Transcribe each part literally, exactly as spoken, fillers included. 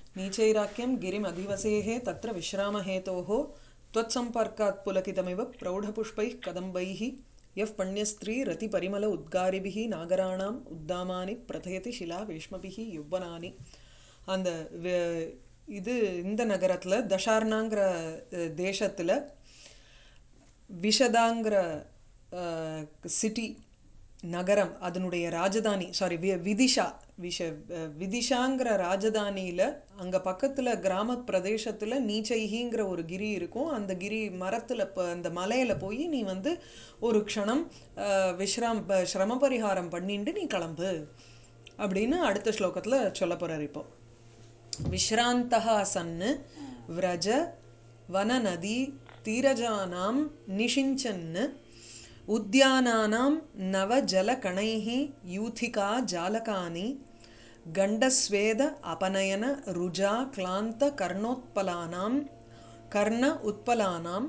नीचैराख्यं गिरिम् अधिवसेः तत्र विश्रामहेतोः त्वत्सम्पर्कात् पुलकितमिव प्रौढपुष्पैः कदम्बैः यः पण्यस्त्री रतिपरिमल उद्गारिभिः नागराणाम् उद्दामानि प्रथयति शिला वेश्मभिः यौवनानि அந்த இது இந்த நகரத்தில் தஷார்னாங்கிற தேசத்தில் விஷதாங்கிற சிட்டி நகரம் அதனுடைய ராஜதானி சாரி வி விதிஷா விஷ விதிஷாங்கிற ராஜதானியில் அங்கே பக்கத்தில் கிராம பிரதேசத்தில் நீச்சைகிங்கிற ஒரு கிரி இருக்கும். அந்த கிரி மரத்தில் இப்போ அந்த மலையில் போய் நீ வந்து ஒரு க்ஷணம் விஸ்ராம் சிரம பரிகாரம் பண்ணிட்டு நீ கிளம்பு அப்படின்னு அடுத்த ஸ்லோகத்தில் சொல்ல போகிறார். இப்போ விஸ்ராந்தஹா சன்னு விரஜ வனநதி தீரஜானாம் நிஷிஞ்சன்னு உத்யானானாம் நவஜலகணைः யூதிகா ஜாலகானி கண்டஸ்வேத அபநயன ருஜா க்ளாந்த கர்ணோத்பலானாம் கர்ண உத்பலானாம்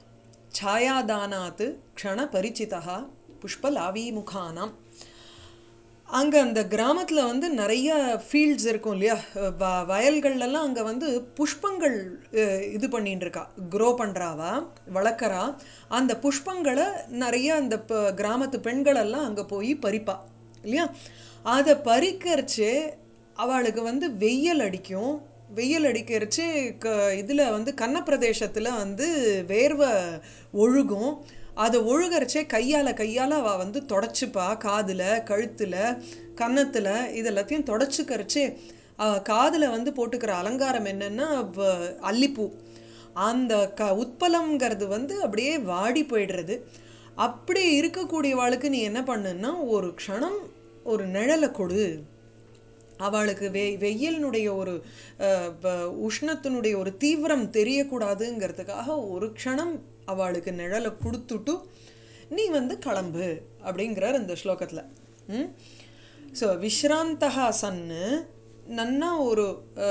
ಛಾಯಾದಾನಾತ್ க்ஷண பரிச்சிதா புஷ்பலாவீமுகானாம். அங்கே அந்த கிராமத்தில் வந்து நிறைய ஃபீல்ட்ஸ் இருக்கும் இல்லையா, வ வயல்கள்லாம் அங்கே வந்து புஷ்பங்கள் இது பண்ணின்னு இருக்கா, க்ரோ பண்ணுறாவா, வளர்க்குறா. அந்த புஷ்பங்களை நிறைய அந்த கிராமத்து பெண்களெல்லாம் அங்கே போய் பறிப்பா இல்லையா. அதை பறிக்கிறச்சு அவளுக்கு வந்து வெயில் அடிக்கும். வெயில் அடிக்கிறச்சு க இதில் வந்து கன்னப்பிரதேசத்தில் வந்து வேர்வை ஒழுகும். அதை ஒழுகிறச்சே கையால் கையால் அவள் வந்து தொடச்சிப்பா, காதில் கழுத்தில் கன்னத்தில் இதெல்லாத்தையும் தொடச்சிக்கிறச்சே. காதில் வந்து போட்டுக்கிற அலங்காரம் என்னென்னா அல்லிப்பூ. அந்த க உட்பலங்கிறது வந்து அப்படியே வாடி போயிடுறது. அப்படி இருக்கக்கூடியவாளுக்கு நீ என்ன பண்ணுன்னா ஒரு க்ஷணம் ஒரு நிழலை கொடு. அவளுக்கு வெ வெயிலினுடைய ஒரு உஷ்ணத்தினுடைய ஒரு தீவிரம் தெரியக்கூடாதுங்கிறதுக்காக ஒரு க்ஷணம் அவளுக்கு நிழலை கொடுத்துட்டு நீ வந்து கிளம்பு அப்படிங்கிறார் இந்த ஸ்லோகத்தில். ம் ஸோ விஸ்ராந்தஹா சன்னு நன்னா ஒரு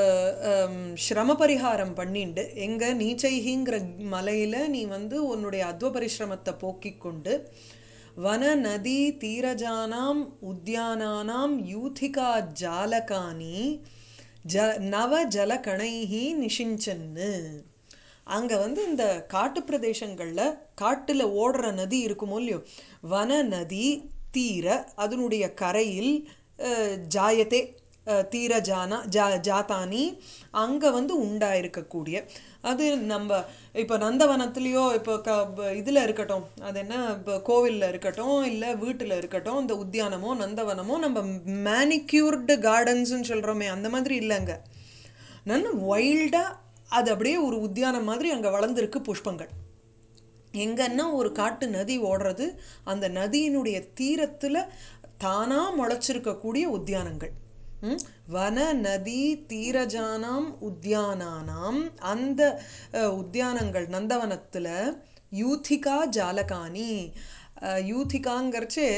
ஸ்ரம பரிகாரம் பண்ணிண்டு எங்கே நீச்சைகிங்கிற மலையில் நீ வந்து உன்னுடைய அத்வ பரிசிரமத்தை போக்கிக் கொண்டு வன நதி தீரஜானாம் உத்யானானாம் யூதிகா ஜாலகானி ஜ நவ ஜலகணைஹி நிஷிஞ்சன்னு. அங்கே வந்து இந்த காட்டு பிரதேசங்களில் காட்டில் ஓடுற நதி இருக்குமோ இல்லையோ, வன நதி தீர அதனுடைய கரையில் ஜாயத்தே தீரஜானா ஜா ஜாத்தானி அங்கே வந்து உண்டாயிருக்கக்கூடிய அது நம்ம இப்போ நந்தவனத்துலேயோ இப்போ க இதில் இருக்கட்டும், அது என்ன இப்போ கோவிலில் இருக்கட்டும் இல்லை வீட்டில் இருக்கட்டும், இந்த உத்தியானமோ நந்தவனமோ நம்ம மேனிக்யூர்டு கார்டன்ஸுன்னு சொல்கிறோமே அந்த மாதிரி இல்லைங்க. நான் வைல்டாக அது அப்படியே ஒரு உத்தியானம் மாதிரி அங்கே வளர்ந்துருக்கு புஷ்பங்கள். எங்கன்னா ஒரு காட்டு நதி ஓடுறது, அந்த நதியினுடைய தீரத்தில் தானாக முளைச்சிருக்கக்கூடிய உத்தியானங்கள். வன நதி தீரஜானாம் உத்யானானாம் அந்த உத்தியானங்கள் நந்தவனத்தில் யூதிகா ஜாலகானி. யூதிகாங்கிறச்சே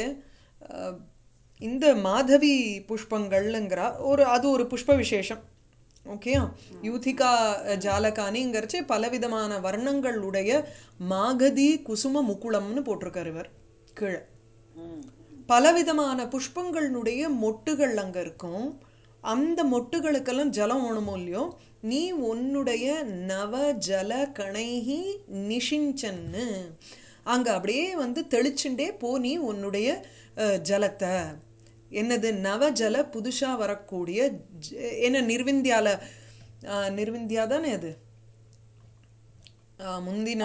இந்த மாதவி புஷ்பங்கள்ங்கிறா ஒரு அது ஒரு புஷ்ப விசேஷம். ஓகேயா. யூதிகா ஜாலகானிங்கிறச்சு பலவிதமான வர்ணங்களுடைய மாகதி குசும முக்குளம்னு போட்டிருக்கார் இவர் கீழே. பலவிதமான புஷ்பங்களுடைய மொட்டுகள் அங்கே இருக்கும். அந்த மொட்டுகளுக்கெல்லாம் ஜலம் வேணுமோ இல்லையோ, நீ உன்னுடைய நவ ஜல கணைஹி நிஷிஞ்சன்னு அங்கே அப்படியே வந்து தெளிச்சுண்டே போ. நீ உன்னுடைய ஜலத்தை என்னது நவ ஜல புதுசாக வரக்கூடிய என்ன நிர்விந்தியால நிர்விந்தியா தானே அது முந்தின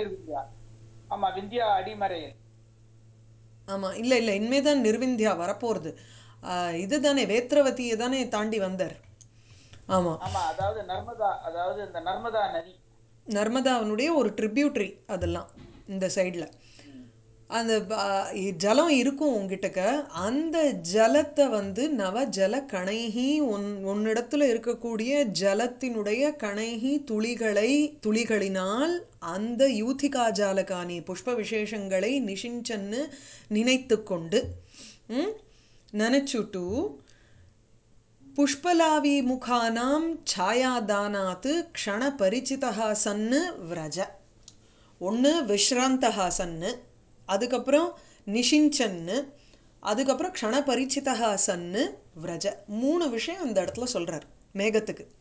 ஆமாம் இல்லை இல்லை இனிமேதான் நிர்விந்தியா வரப்போகிறது. இது தானே வேத்ரவதியை தானே தாண்டி வந்தார். ஆமாம் அதாவது நர்மதா, அதாவது இந்த நர்மதா நதி நர்மதாவனுடைய ஒரு ட்ரிபியூட்ரி அதெல்லாம் இந்த சைடில் அந்த ஜலம் இருக்கும் உங்ககிட்டக்க. அந்த ஜலத்தை வந்து நவ ஜல கணைஹி ஒன் ஒன்னிடத்துல இருக்கக்கூடிய ஜலத்தினுடைய கணைஹி துளிகளை துளிகளினால் அந்த யூதிகா ஜாலகானி புஷ்ப விசேஷங்களை நிஷிஞ்சன்னு நினைத்து கொண்டு நினைச்சுட்டு புஷ்பலாவி முகானாம் ಛಾಯಾದಾನಾத் க்ஷண பரிச்சிதா சன்னு விரஜ. ஒன்று விஸ்ராந்தஹா சன்னு, அதுக்கப்புறம் நிஷிஞ்சன்னு, அதுக்கப்புறம் க்ஷண பரிச்சிதா சன்னு விரஜ. மூணு விஷயம் இந்த இடத்துல சொல்கிறார் மேகத்துக்கு.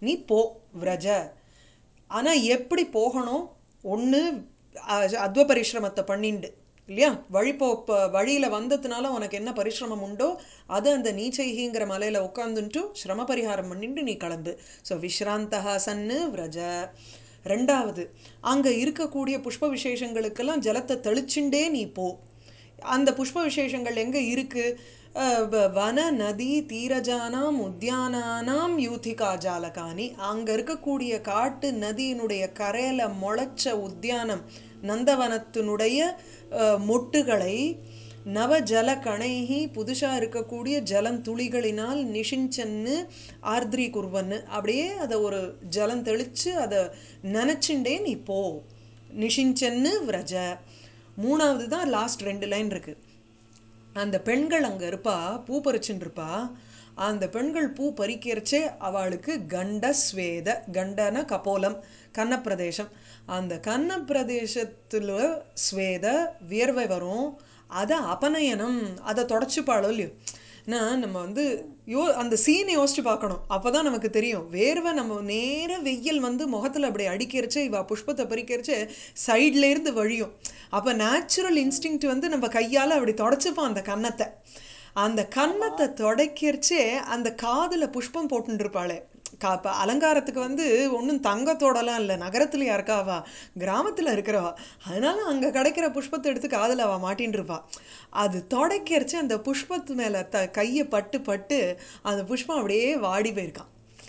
நீ போ விரஜ. ஆனால் எப்படி போகணும்? ஒன்று அத்வ பரிசிரமத்தை பண்ணிண்டு இல்லையா, வழி போ வழியில் வந்ததுனால உனக்கு என்ன பரிசிரமம் உண்டோ அது அந்த நீச்சைகிங்கிற மலையில் உட்காந்துட்டு சிரம பரிகாரம் பண்ணிட்டு நீ கிளம்பு. ஸோ விஸ்ராந்தகா சன்னு விரஜ. ரெண்டாவது, அங்கே இருக்கக்கூடிய புஷ்ப விசேஷங்களுக்கெல்லாம் ஜலத்தை தெளிச்சுண்டே நீ போ. அந்த புஷ்ப விசேஷங்கள் எங்கே இருக்குது? வன நதி தீரஜானாம் உத்தியானானாம் யூதிகா ஜாலகானி. அங்கே இருக்கக்கூடிய காட்டு நதியினுடைய கரையில் முளைச்ச உத்தியானம் நந்தவனத்தினுடைய மொட்டுகளை நவ ஜல கணைகி புதுசாக இருக்கக்கூடிய ஜலந்துளிகளினால் நிஷிஞ்சன்னு ஆர்திரி குர்வன்னு அப்படியே அதை ஒரு ஜலம் தெளித்து அதை நினச்சிண்டே நீ போ. நிஷிஞ்சன்னு விரஜ. மூணாவது தான் லாஸ்ட் ரெண்டு லைன் இருக்குது. அந்த பெண்கள் அங்கே இருப்பா, பூ பறிச்சுன்னு இருப்பா. அந்த பெண்கள் பூ பறிக்கிறச்சே அவளுக்கு கண்ட ஸ்வேத, கண்டன கபோலம் கன்னப்பிரதேசம், அந்த கன்னப்பிரதேசத்தில் ஸ்வேத வியர்வை வரும். அதை அபநயனம், அதை தொடச்சிப்பாளோ இல்லையோ. ஏன்னா நம்ம வந்து யோ அந்த சீனை யோசிச்சு பார்க்கணும், அப்போ தான் நமக்கு தெரியும். வேர்வை நம்ம நேர வெயில் வந்து முகத்தில் அப்படி அடிக்கிறச்சே இவா புஷ்பத்தை பறிக்கிறச்சே சைட்லேருந்து வழியும். அப்போ நேச்சுரல் இன்ஸ்டிங்க்ட் வந்து நம்ம கையால் அப்படி தொடச்சிப்போம் அந்த கன்னத்தை. அந்த கன்னத்தை தொடக்கிறச்சே அந்த காதில் புஷ்பம் போட்டுருப்பாளே. கா இப்போ அலங்காரத்துக்கு வந்து ஒன்றும் தங்கத்தோடலாம் இல்லை, நகரத்தில் யாருக்காவா கிராமத்தில் இருக்கிறவா, அதனால அங்கே கிடைக்கிற புஷ்பத்தை எடுத்து காதில் அவள் மாட்டின்னு இருப்பா. அது தொடக்கிறச்சு அந்த புஷ்பத்து மேலே த கையை பட்டு பட்டு அந்த புஷ்பம் அப்படியே வாடி போயிருக்கான்.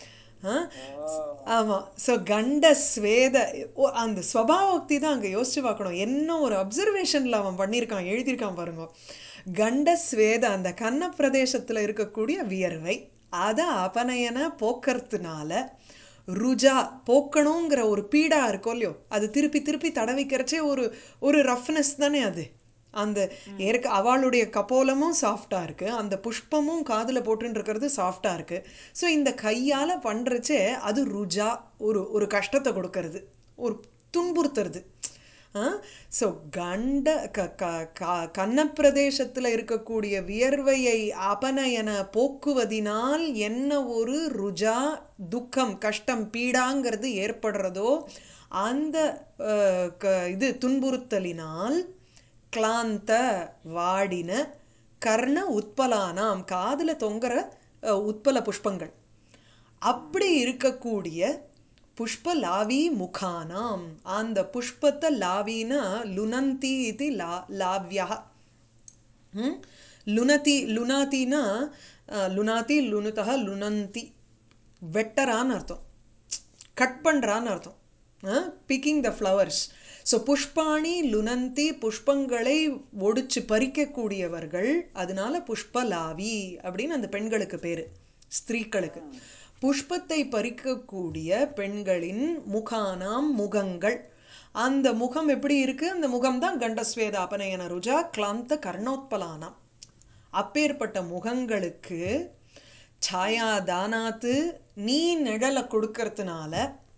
ஆமாம். ஸோ கண்ட ஸ்வேத அந்த ஸ்வபாவோக்தி தான் அங்கே யோசிச்சு பார்க்கணும். என்ன ஒரு அப்சர்வேஷனில் அவன் பண்ணியிருக்கான், எழுதியிருக்கான் பாருங்க. கண்ட ஸ்வேத அந்த கன்ன பிரதேசத்தில் இருக்கக்கூடிய வியர்வை அதை அபநயன போக்கிறதுனால ருஜா போக்கணுங்கிற ஒரு பீடா இருக்கோ இல்லையோ, அது திருப்பி திருப்பி தடவிக்கிறச்சே ஒரு ஒரு ரஃப்னஸ் தானே அது. அந்த ஏற்க அவளுடைய கபோலமும் சாஃப்டாக இருக்குது, அந்த புஷ்பமும் காதில் போட்டுன்னு இருக்கிறது சாஃப்டாக இருக்குது. ஸோ இந்த கையால் பண்ணுறச்சே அது ருஜா, ஒரு ஒரு கஷ்டத்தை கொடுக்கறது, ஒரு துன்புறுத்துறது. ஸோ கண்ட க க க கன்னப்பிரதேசத்தில் இருக்கக்கூடிய வியர்வையை அபநயன போக்குவதினால் என்ன ஒரு ருஜா துக்கம் கஷ்டம் பீடாங்கிறது ஏற்படுறதோ அந்த இது துன்புறுத்தலினால் கிளாந்த வாடின கர்ண உத்பலானாம் காதில் தொங்குற உத்பல புஷ்பங்கள் அப்படி இருக்கக்கூடிய புஷ்ப லாவி முகானாம், அந்த புஷ்பத்தை லாவினா லுனந்தி இது லா லாவ்யா. லுனதி லுனாத்தினா லுனாத்தி லுனுதா லுனந்தி வெட்டரான்னு அர்த்தம், கட் பண்ணுறான்னு அர்த்தம், பிக்கிங் த ஃப்ளவர்ஸ். ஸோ புஷ்பாணி லுனந்தி புஷ்பங்களை ஒடிச்சு பறிக்கக்கூடியவர்கள், அதனால புஷ்பலாவி அப்படின்னு அந்த பெண்களுக்கு பேர், ஸ்திரீக்களுக்கு. புஷ்பத்தை பறிக்கக்கூடிய பெண்களின் முகானாம் முகங்கள், அந்த முகம் எப்படி இருக்கு? அந்த முகம்தான் கண்டஸ்வேத அபநயன ருஜா கிளாந்த கர்ணோத்பலானாம். அப்பேற்பட்ட முகங்களுக்கு சாயா தானாத்து நீ நிழலை கொடுக்கறதுனால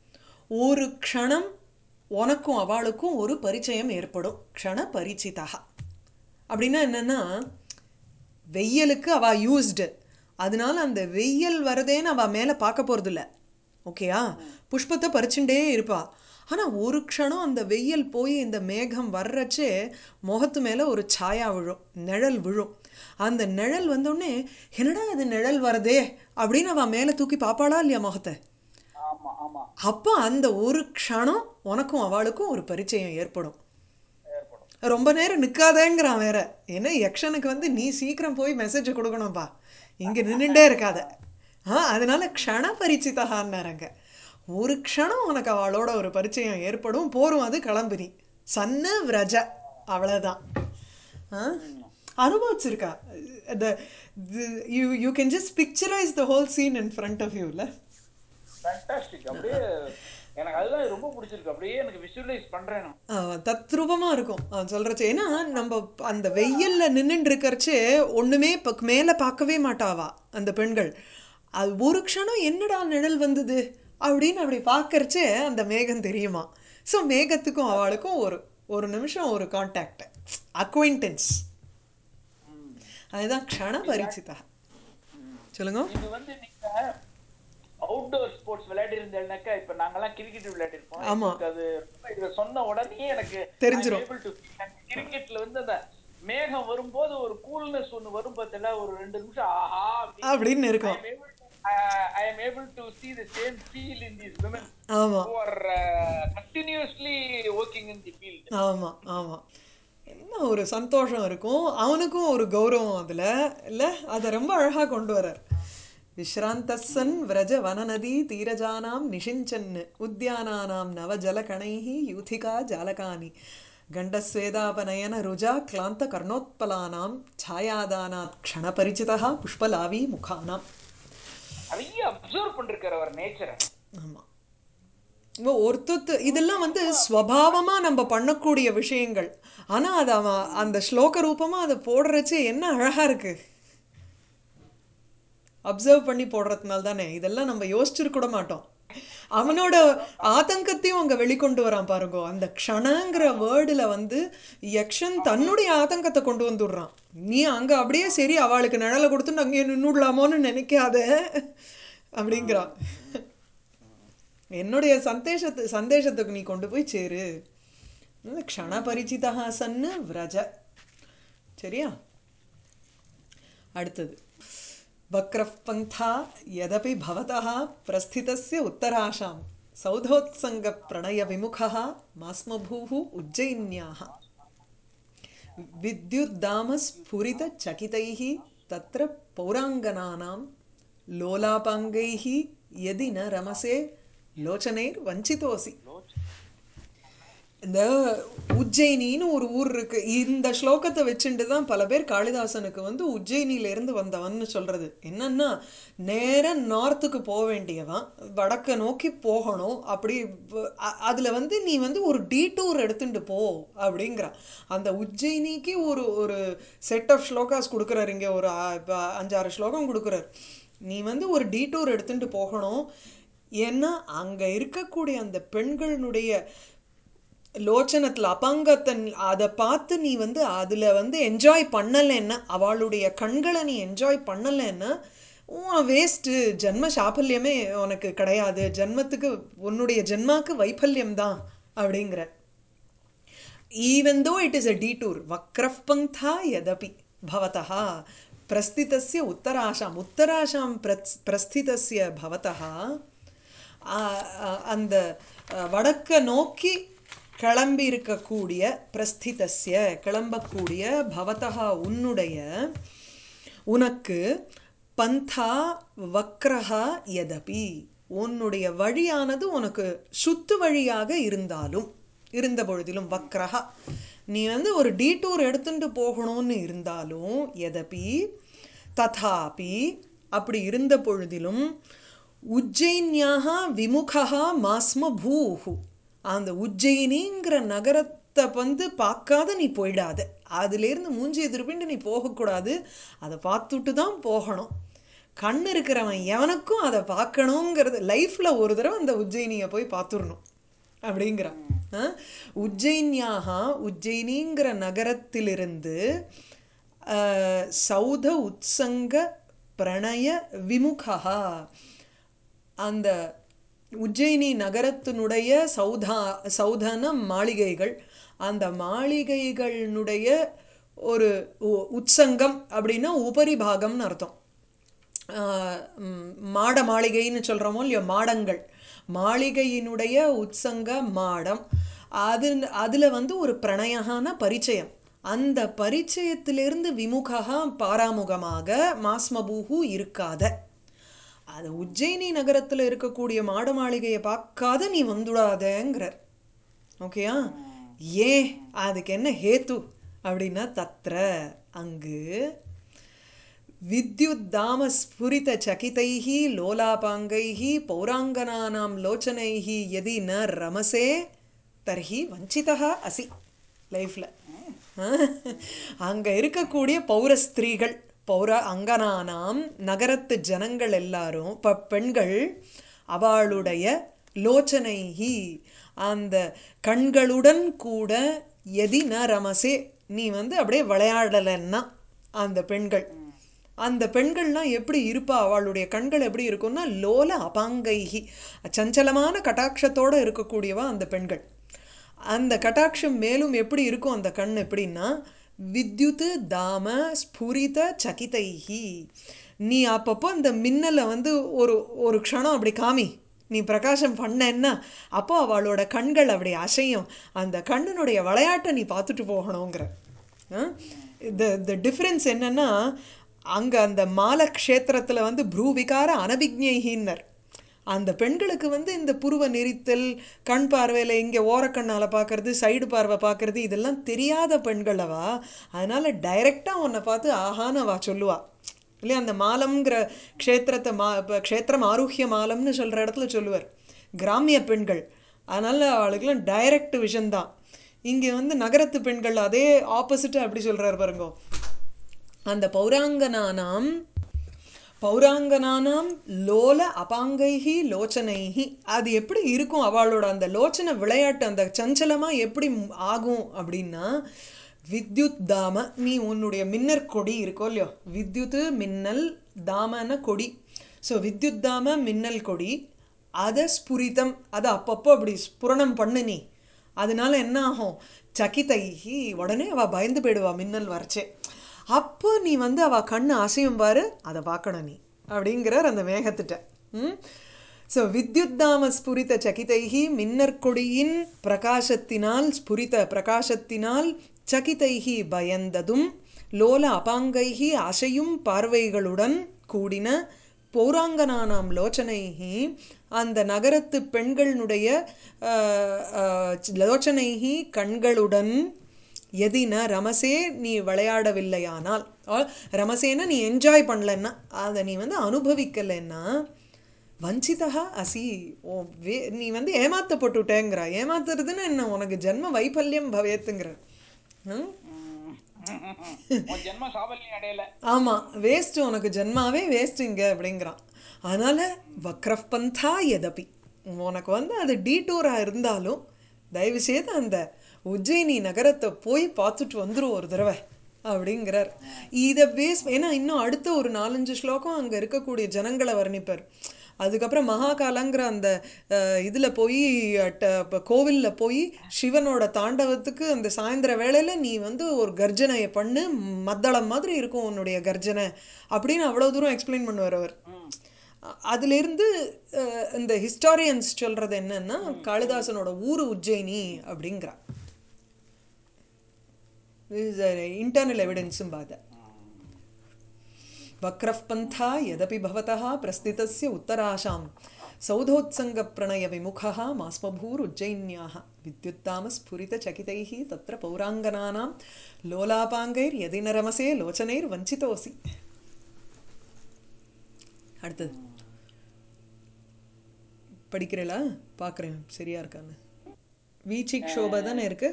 ஒரு க்ஷணம் உனக்கும் அவளுக்கும் ஒரு பரிச்சயம் ஏற்படும். க்ஷண பரிச்சிதா அப்படின்னா என்னன்னா, வெயிலுக்கு அவ யூஸ்டு, அதனால அந்த வெயில் வரதேன்னு அவள் மேலே பார்க்க போகிறதில்ல. ஓகேயா? புஷ்பத்தை பறிச்சுட்டே இருப்பா. ஆனால் ஒரு க்ஷணம் அந்த வெயில் போய் இந்த மேகம் வர்றச்சே முகத்து மேலே ஒரு சாயா விழும், நிழல் விழும். அந்த நிழல் வந்தோடனே என்னடா அது நிழல் வரதே அப்படின்னு அவள் மேலே தூக்கி பார்ப்பாளா இல்லையா முகத்தை? அப்போ அந்த ஒரு க்ஷணம் உனக்கும் அவளுக்கும் ஒரு பரிச்சயம் ஏற்படும். ரொம்ப நேரம் நிற்காதேங்கிறான் வேற. ஏன்னா யக்ஷனுக்கு வந்து நீ சீக்கிரம் போய் மெசேஜை கொடுக்கணும்ப்பா, இங்கே நின்றுட்டே இருக்காத. ஆ அதனால க்ஷண பரிச்சிதான்னாரங்க. ஒரு க்ஷணம் உனக்கு அவளோட ஒரு பரிச்சயம் ஏற்படும், போரும், அது கிளம்புனி சன்ன விரஜ, அவ்வளோதான். ஆ அனுபவிச்சிருக்கா? The you you can just picturise the whole scene in front of you. இல்லை ஃபேண்டாஸ்டிக். அப்படியே எனக்கு அதுதான் ரொம்ப பிடிச்சிருக்கு. அப்படியே எனக்கு விஷுவலைஸ் பண்றேன். தத்ரூபமா இருக்கும் சொல்றச்சு. ஏன்னா நம்ம அந்த வெயில்ல நின்றுட்டு இருக்கிறச்சே ஒண்ணுமே மேல பார்க்கவே மாட்டாவா அந்த பெண்கள். அது ஒரு க்ஷணம் என்னடா நிழல் வந்தது அப்படின்னு அப்படி பார்க்கறச்சே அந்த மேகம் தெரியுமா. ஸோ மேகத்துக்கும் அவளுக்கும் ஒரு ஒரு நிமிஷம் ஒரு கான்டாக்ட், அக்வைண்டன்ஸ். அதுதான் க்ஷண பரிச்சிதா. சொல்லுங்க. நீங்க வந்து நீங்க அவுட்டோர் ஸ்போர்ட்ஸ் விளையாடி இருந்தேன்னாக்கா இப்ப நாங்கெல்லாம் கிரிக்கெட் விளையாடி இருப்போம். ஆமா எங்களுக்கு அது இத சொன்ன உடனே எனக்கு ஐ அம் தெரிஞ்சிரும். ஏபிள் டு கிரிக்கெட்ல வந்து அந்த மேகம் வரும்போது ஒரு கூல்னஸ் ஒன்னு வரும் பார்த்தல ஒரு ரெண்டு நிமிஷம் ஆஹா அப்படின்னு அப்படின்னு ஐ இருக்கும். Am able I am able to see the same feel in these women ஆமா who are uh, continuously working in the field. ஆமா ஆமா என்ன ஒரு சந்தோஷம் இருக்கும், அவனுக்கும் ஒரு கௌரவம் அதுல இல்ல. அதை ரொம்ப அழகா கொண்டு வர்றார். விஸ்ராந்தசன் விரஜ வனநதி தீரஜானாம் நிஷிஞ்சன் உத்யானானாம் நவஜலகணைஹி யூதிகா ஜாலகானி கண்டஸ்வேதாபநயன ருஜா கிளாந்த கர்ணோத்பலானாம் ಛಾಯಾದಾನಾத் க்ஷணபரிச்சிதா புஷ்பலாவி முகானாம். நிறைய அப்சர்வ் பண்ணிருக்காரு அவர் நேச்சரை. ஆமா ஒருத்தொத்து இதெல்லாம் வந்து ஸ்வபாவமாக நம்ம பண்ணக்கூடிய விஷயங்கள். ஆனால் அது அவன் அந்த ஸ்லோக ரூபமாக அதை போடுறச்சு என்ன அழகாக இருக்குது. அப்சர்வ் பண்ணி போடுறதுனால தானே இதெல்லாம் நம்ம யோசிச்சிருக்கூட மாட்டோம். அவனோட ஆதங்கத்தையும் அங்கே வெளிக்கொண்டு வரான் பாருங்கோ. அந்த க்ஷணங்கிற வேர்டில் வந்து யக்ஷன் தன்னுடைய ஆதங்கத்தை கொண்டு வந்துடுறான். நீ அங்கே அப்படியே சரி அவளுக்கு நிழலை கொடுத்துட்டு அங்கேயே நின்றுடலாமோன்னு நினைக்காத அப்படிங்கிறான். என்னுடைய சந்தேஷத்து சந்தேஷத்துக்கு நீ கொண்டு போய் சேரு. க்ஷண பரிச்சிதா சன்னு விரஜ. சரியா? அடுத்தது வக்ரஃப் பந்தா யதபி பவதः பிரஸ்திதஸ்ய உத்தராஷாம் சௌதோத்சங்க பிரணய விமுகः மாஸ்மபூः உஜ்ஜயின்யாः வித்யுத்தாம ஸ்ஃபுரித சகிதைः தத்ர பௌராங்கனானாம் லோலாபாங்கைः யதி ந ரமசே லோச்சனைர் வஞ்சிதோசி. இந்த உஜ்ஜயினின்னு ஒரு ஊர் இருக்கு. இந்த ஸ்லோகத்தை வச்சுட்டு தான் பல பேர் காளிதாசனுக்கு வந்து உஜ்ஜயினியிலேருந்து வந்தவன்னு சொல்றது. என்னன்னா நேர நார்த்துக்கு போக வேண்டியவன் வடக்க நோக்கி போகணும். அப்படி அதுல வந்து நீ வந்து ஒரு டீடூர் எடுத்துட்டு போ அப்படிங்கிறான். அந்த உஜ்ஜயினிக்கு ஒரு ஒரு செட் ஆஃப் ஸ்லோகாஸ் கொடுக்குறாரு. இங்கே ஒரு அஞ்சாறு ஸ்லோகம் கொடுக்குறாரு. நீ வந்து ஒரு டீடூர் எடுத்துட்டு போகணும். ஏன்னா அங்கே இருக்கக்கூடிய அந்த பெண்களுடைய லோச்சனத்தில் அபாங்கத்தை அதை பார்த்து நீ வந்து அதில் வந்து என்ஜாய் பண்ணலைன்னா, அவளுடைய கண்களை நீ என்ஜாய் பண்ணலைன்னா வேஸ்ட்டு. ஜென்ம சாபல்யமே உனக்கு கிடையாது. ஜென்மத்துக்கு உன்னுடைய ஜென்மாக்கு வைஃபல்யம் தான் அப்படிங்கிற. Even though it is a டீடூர் வக்ரஃப் பந்தா யதபி பவதः பிரஸ்திதஸ்ய உத்தராஷாம் உத்தராஷாம் பிரஸ் பிரஸ்திதஸ்ய பவதः அந்த வடக்க நோக்கி கிளம்பி இருக்கக்கூடிய பிரஸ்திதஸ்ய கிளம்பக்கூடிய பவதா உன்னுடைய உனக்கு பந்தா வக்ரஹா யதபி உன்னுடைய வழியானது உனக்கு சுத்து வழியாக இருந்தாலும் இருந்த பொழுதிலும் வக்ரஹா நீ வந்து ஒரு டீடூர் எடுத்துட்டு போகணும்னு இருந்தாலும் யதபி ததாபி அப்படி இருந்த பொழுதிலும் உஜ்ஜயின்யாக விமுகா மாஸ்ம பூஹு அந்த உஜ்ஜயினிங்கிற நகரத்தை வந்து பார்க்காத நீ போயிடாத. அதுலேருந்து மூஞ்சியை திருப்பிண்டு நீ போகக்கூடாது. அதை பார்த்துட்டு தான் போகணும். கண் இருக்கிறவன் எவனுக்கும் அதை பார்க்கணுங்கிறது லைஃப்பில் ஒரு தடவை அந்த உஜ்ஜயினியை போய் பார்த்துடணும் அப்படிங்கிறான். உஜ்ஜயின்யாக உஜ்ஜயினிங்கிற நகரத்திலிருந்து சௌத உத்சங்க பிரணய விமுகா அந்த உஜ்ஜயினி நகரத்தினுடைய சௌதா சௌதன மாளிகைகள் அந்த மாளிகைகளினுடைய ஒரு உத்சங்கம் அப்படின்னா உபரிபாகம்னு அர்த்தம். மாட மாளிகைன்னு சொல்கிறோமோ இல்லையோ மாடங்கள் மாளிகையினுடைய உத்சங்க மாடம் அது அதில் வந்து ஒரு பிரணயகான பரிச்சயம். அந்த பரிச்சயத்திலிருந்து விமுகா பாராமுகமாக மாஸ்மபூஹு இருக்காத அது உஜ்ஜயினி நகரத்தில் இருக்கக்கூடிய மாட மாளிகையை பார்க்காத நீ வந்துடாதேங்கிறார். ஓகேயா? ஏன் அதுக்கு என்ன ஹேத்து அப்படின்னா தத்ர அங்கு வித்யுத்தாம ஸ்புரித சகிதைஹி லோலாபாங்கைஹி பௌராங்கனானாம் லோச்சனைஹி யதி ந ரமசே தர்ஹி வஞ்சிதா அசி. லைஃப்பில் அங்கே இருக்கக்கூடிய பௌர ஸ்திரீகள் பௌர அங்கனானாம் நகரத்து ஜனங்கள் எல்லாரும் ப பெண்கள் அவளுடைய லோச்சனைஹி அந்த கண்களுடன் கூட எதி ந ரமசே நீ வந்து அப்படியே விளையாடலைன்னா அந்த பெண்கள் அந்த பெண்கள்லாம் எப்படி இருப்பா, அவளுடைய கண்கள் எப்படி இருக்கும்னா லோல அபாங்கைகி, சஞ்சலமான கட்டாட்சத்தோடு இருக்கக்கூடியவா அந்த பெண்கள். அந்த கட்டாட்சம் மேலும் எப்படி இருக்கும் அந்த கண் எப்படின்னா வித்யுத் தாம ஸ்புரித சகிதைஹி. நீ அப்பப்போ அந்த மின்னலை வந்து ஒரு ஒரு க்ஷணம் அப்படி காமி, நீ பிரகாசம் பண்ணேன்னா அப்போ அவளோட கண்கள் அப்படி அசையும். அந்த கண்ணினுடைய விளையாட்டை நீ பார்த்துட்டு போகணுங்கிற. த த டிஃப்ரென்ஸ் என்னென்னா அங்கே அந்த மாலக்ஷேத்திரத்தில் வந்து ப்ரூவிகார அனபிக்ஞைகின்னர். அந்த பெண்களுக்கு வந்து இந்த புருவ நெரித்தல், கண் பார்வையில் இங்கே ஓரக்கண்ணால் பார்க்கறது, சைடு பார்வை பார்க்கறது, இதெல்லாம் தெரியாத பெண்களவா. அதனால் டைரெக்டாக உன்னை பார்த்து ஆஹான்னு அவா சொல்லுவா இல்லையா. அந்த மாலம்ங்கிற க்ஷேத்திரத்தை மா இப்போ க்ஷேத்திரம் ஆருஹ்ய மாலம்னு சொல்கிற இடத்துல சொல்லுவார் கிராமிய பெண்கள். அதனால் அவளுக்கெல்லாம் டைரக்ட் விஷன்தான். இங்கே வந்து நகரத்து பெண்கள் அதே ஆப்போசிட்டாக அப்படி சொல்கிறார் பாருங்கோ. அந்த பௌராங்கனானாம் பௌராங்கனானாம் லோல அபாங்கைஹி லோச்சனைஹி, அது எப்படி இருக்கும் அவளோட அந்த லோச்சனை விளையாட்டு, அந்த சஞ்சலமாக எப்படி ஆகும் அப்படின்னா வித்யுத் தாம, நீ உன்னுடைய மின்னர் கொடி இருக்கோ இல்லையோ, வித்யுத்து மின்னல் தாமன கொடி. ஸோ வித்யுத் தாம மின்னல் கொடி, அதை ஸ்புரிதம், அதை அப்பப்போ அப்படி ஸ்புரணம் பண்ணு நீ. அதனால என்ன ஆகும், சகிதைஹி, உடனே அவள் பயந்து போயிடுவா மின்னல் வரைச்சே. அப்போ நீ வந்து அவள் கண்ணு அசையும் பாரு, அதை பார்க்கணும் நீ அப்படிங்கிறார் அந்த மேகத்திட்ட. ம் ஸோ வித்யுத்தாம ஸ்புரித சகிதைஹி, மின்னற்கொடியின் பிரகாசத்தினால், ஸ்புரித பிரகாசத்தினால், சகிதைஹி பயந்ததும், லோல அபாங்கைஹி அசையும் பார்வைகளுடன் கூடின, பௌராங்கனானாம் லோச்சனைஹி அந்த நகரத்து பெண்களுடைய லோச்சனைஹி கண்களுடன், எதின ரமசே நீ விளையாடவில்லையானால், ரமசேனா நீ என்ஜாய் பண்ணலன்னா, அதை நீ வந்து அனுபவிக்கலைன்னா, வஞ்சிதா அசி, ஓ வே நீ வந்து ஏமாத்தப்பட்டுட்டேங்கிற. ஏமாத்துறதுன்னு என்ன, உனக்கு ஜென்ம வைபல்யம் பவேத்துங்கிற. ஆமாம், வேஸ்ட்டு, உனக்கு ஜென்மாவே வேஸ்ட்டுங்க அப்படிங்கிறான். அதனால் வக்ரஃப் பந்தா எதப்பி, உனக்கு வந்து அது டீட்டூராக இருந்தாலும் தயவு செய்து அந்த உஜ்ஜயினி நகரத்தை போய் பார்த்துட்டு வந்துடும் ஒரு தடவை அப்படிங்கிறார். இதை பேஸ், ஏன்னா இன்னும் அடுத்த ஒரு நாலஞ்சு ஸ்லோகம் அங்கே இருக்கக்கூடிய ஜனங்களை வர்ணிப்பார். அதுக்கப்புறம் மகாகாலங்கிற அந்த இதில் போய் கோவிலில் போய் சிவனோட தாண்டவத்துக்கு அந்த சாயந்தர வேளையில் நீ வந்து ஒரு கர்ஜனையை பண்ணு, மத்தளம் மாதிரி இருக்கும் உன்னுடைய கர்ஜனை அப்படின்னு அவ்வளோ தூரம் எக்ஸ்பிளைன் பண்ணுவார் அவர். அதிலிருந்து இந்த ஹிஸ்டாரியன்ஸ் சொல்கிறது என்னன்னா காளிதாசனோட ஊர் உஜ்ஜயினி அப்படிங்கிறார். இன்டர்னல் எவிடன்ஸும் பார்த்த வக்ரஃப் பந்தா யதபி பவதः பிரஸ்திதஸ்ய உத்தராஷாம் சௌதோத்சங்க பிரணய விமுகः மாஸ்மபூர் உஜ்ஜயின்யாः வித்யுத்தாம ஸ்புரித சகிதைः தத்ர பௌராங்கனானாம் லோலாபாங்கைர் யதின ரமசே லோச்சனைர் வஞ்சிதோசி. அடுத்தது படிக்கிறீங்களா? பார்க்குறேன் சரியா இருக்கான்னு. வீச்சிக் ஷோபா தானே இருக்கு.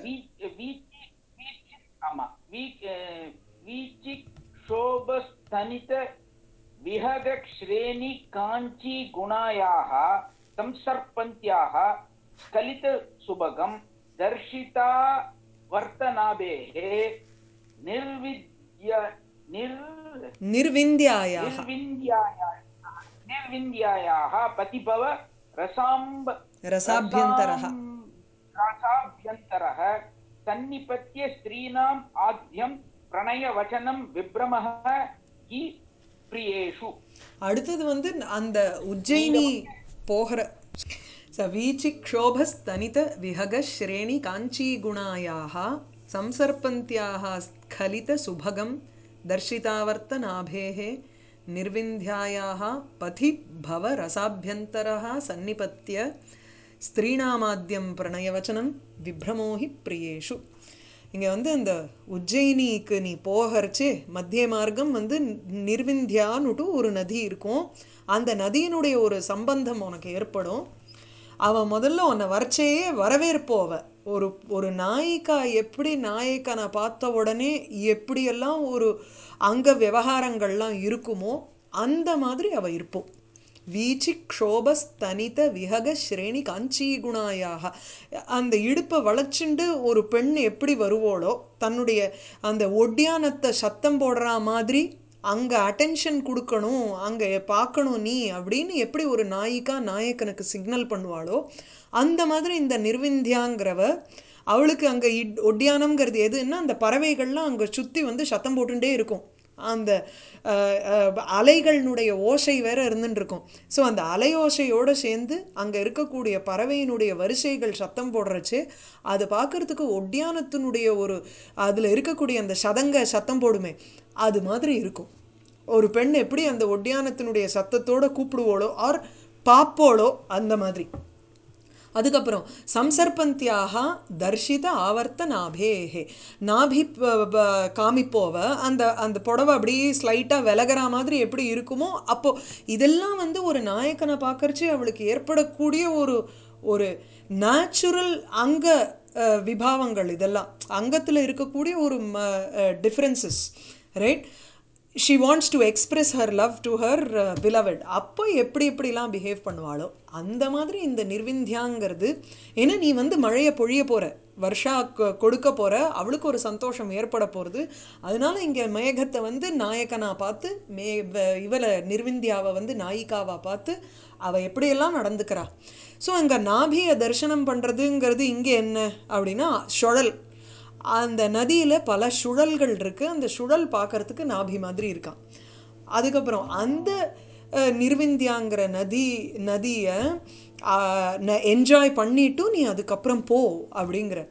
ஆமா, வீச்சிக் शोभस्तनित विहग श्रेणी कांची गुणायाः संसर्पन्त्याः स्खलित सुभगं दर्शिता वर्तनाभेः निर्विद्य निर् निर्विन्द्यायाः निर्विन्द्यायाः निर्विन्द्यायाः पतिभव रसाम्ब रसाभ्यन्तरः रसाभ्यन्तरः सन्निपत्य स्त्रीणाम् आद्यं प्रणय वचनम विभ्रमः की प्रियेषु. அடுத்தது வந்து அந்த உஜ்ஜயினி போகிற சவீச்சிக் க்ஷோபஸ்தனித விஹக ஸ்ரேணி காஞ்சி குணாயாः சம்சர்பந்த்யாः ஸ்கலித சுபகம் தர்ஷிதாவர்த்தநாபேः निर्विन्ध्यायाः पथि भव रसाभ्यन्तरः सन्निपत्य स्त्रीणामाद्यं प्रणयवचनं विभ्रमो हि प्रियेषु. இங்கே வந்து இந்த உஜ்ஜயினிக்கு நீ போகிறச்சு மத்திய மார்க்கம் வந்து நிர்விந்தியான்னுட்டு ஒரு நதி இருக்கும். அந்த நதியினுடைய ஒரு சம்பந்தம் உனக்கு ஏற்படும். அவன் முதல்ல உன்னை வரச்சேயே வரவேற்போவ. ஒரு ஒரு நாயிக்கா எப்படி நாயக்கனை பார்த்த உடனே எப்படியெல்லாம் ஒரு அங்க விவகாரங்கள்லாம் இருக்குமோ அந்த மாதிரி அவள் இருப்போம். வீச்சி க்ஷோபஸ்தனித விஹக ஸ்ரேணி காஞ்சி குணாயாக, அந்த இடுப்பை வளைச்சுண்டு ஒரு பெண் எப்படி வருவோளோ, தன்னுடைய அந்த ஒட்டியானத்தை சத்தம் போடுற மாதிரி அங்கே அட்டென்ஷன் கொடுக்கணும், அங்கே பார்க்கணும் நீ அப்படின்னு எப்படி ஒரு நாயிக்கா நாயக்கனுக்கு சிக்னல் பண்ணுவாளோ அந்த மாதிரி இந்த நிர்விந்தியாங்கிறவ அவளுக்கு அங்கே இட் ஒட்டியானம்ங்கிறது எதுன்னா அந்த பறவைகள்லாம் அங்கே சுற்றி வந்து சத்தம் போட்டுட்டே இருக்கும். அந்த அலைகளினுடைய ஓசை வேற இருந்துட்டு இருக்கும். ஸோ அந்த அலை ஓசையோடு சேர்ந்து அங்கே இருக்கக்கூடிய பறவையினுடைய வரிசைகள் சத்தம் போடுறச்சு அதை பார்க்கறதுக்கு ஒட்டியானத்தினுடைய ஒரு அதில் இருக்கக்கூடிய அந்த சதங்க சத்தம் போடுமே அது மாதிரி இருக்கும். ஒரு பெண் எப்படி அந்த ஒட்டியானத்தினுடைய சத்தத்தோடு கூப்பிடுவோளோ ஆர் பாப்போளோ அந்த மாதிரி. அதுக்கப்புறம் சம்சர்பந்தியாக தர்ஷித ஆவர்த்த நாபேஹே, நாபி காமிப்போவ அந்த அந்த புடவை அப்படி ஸ்லைட்டாக விலகிற மாதிரி எப்படி இருக்குமோ அப்போது இதெல்லாம் வந்து ஒரு நாயக்கனை பார்க்கறச்சு அவளுக்கு ஏற்படக்கூடிய ஒரு ஒரு நேச்சுரல் அங்க விபாவங்கள், இதெல்லாம் அங்கத்தில் இருக்கக்கூடிய ஒரு differences, right? she wants to express her love to her uh, beloved. அப்போ எப்படி எப்படிலாம் பிஹேவ் பண்ணுவாளோ அந்த மாதிரி இந்த நிர்விந்தியாங்கிறது. ஏன்னா நீ வந்து மழையை பொழிய போகிற, வருஷா கொடுக்க போகிற, அவளுக்கு ஒரு சந்தோஷம் ஏற்பட போகிறது. அதனால இங்கே மேகத்தை வந்து நாயக்கனாக பார்த்து மே இவளை நிர்விந்தியாவை வந்து நாயிக்காவாக பார்த்து அவள் எப்படியெல்லாம் நடந்துக்கிறா. ஸோ அங்கே நாபியை தரிசனம் பண்ணுறதுங்கிறது இங்கே என்ன அப்படின்னா சுழல். அந்த நதியில் பல சுழல்கள் இருக்குது, அந்த சுழல் பார்க்கறதுக்கு நாபி மாதிரி இருக்கான். அதுக்கப்புறம் அந்த நிர்விந்தியாங்கிற நதி நதியை என்ஜாய் பண்ணிட்டு நீ அதுக்கப்புறம் போ அப்படிங்கிற.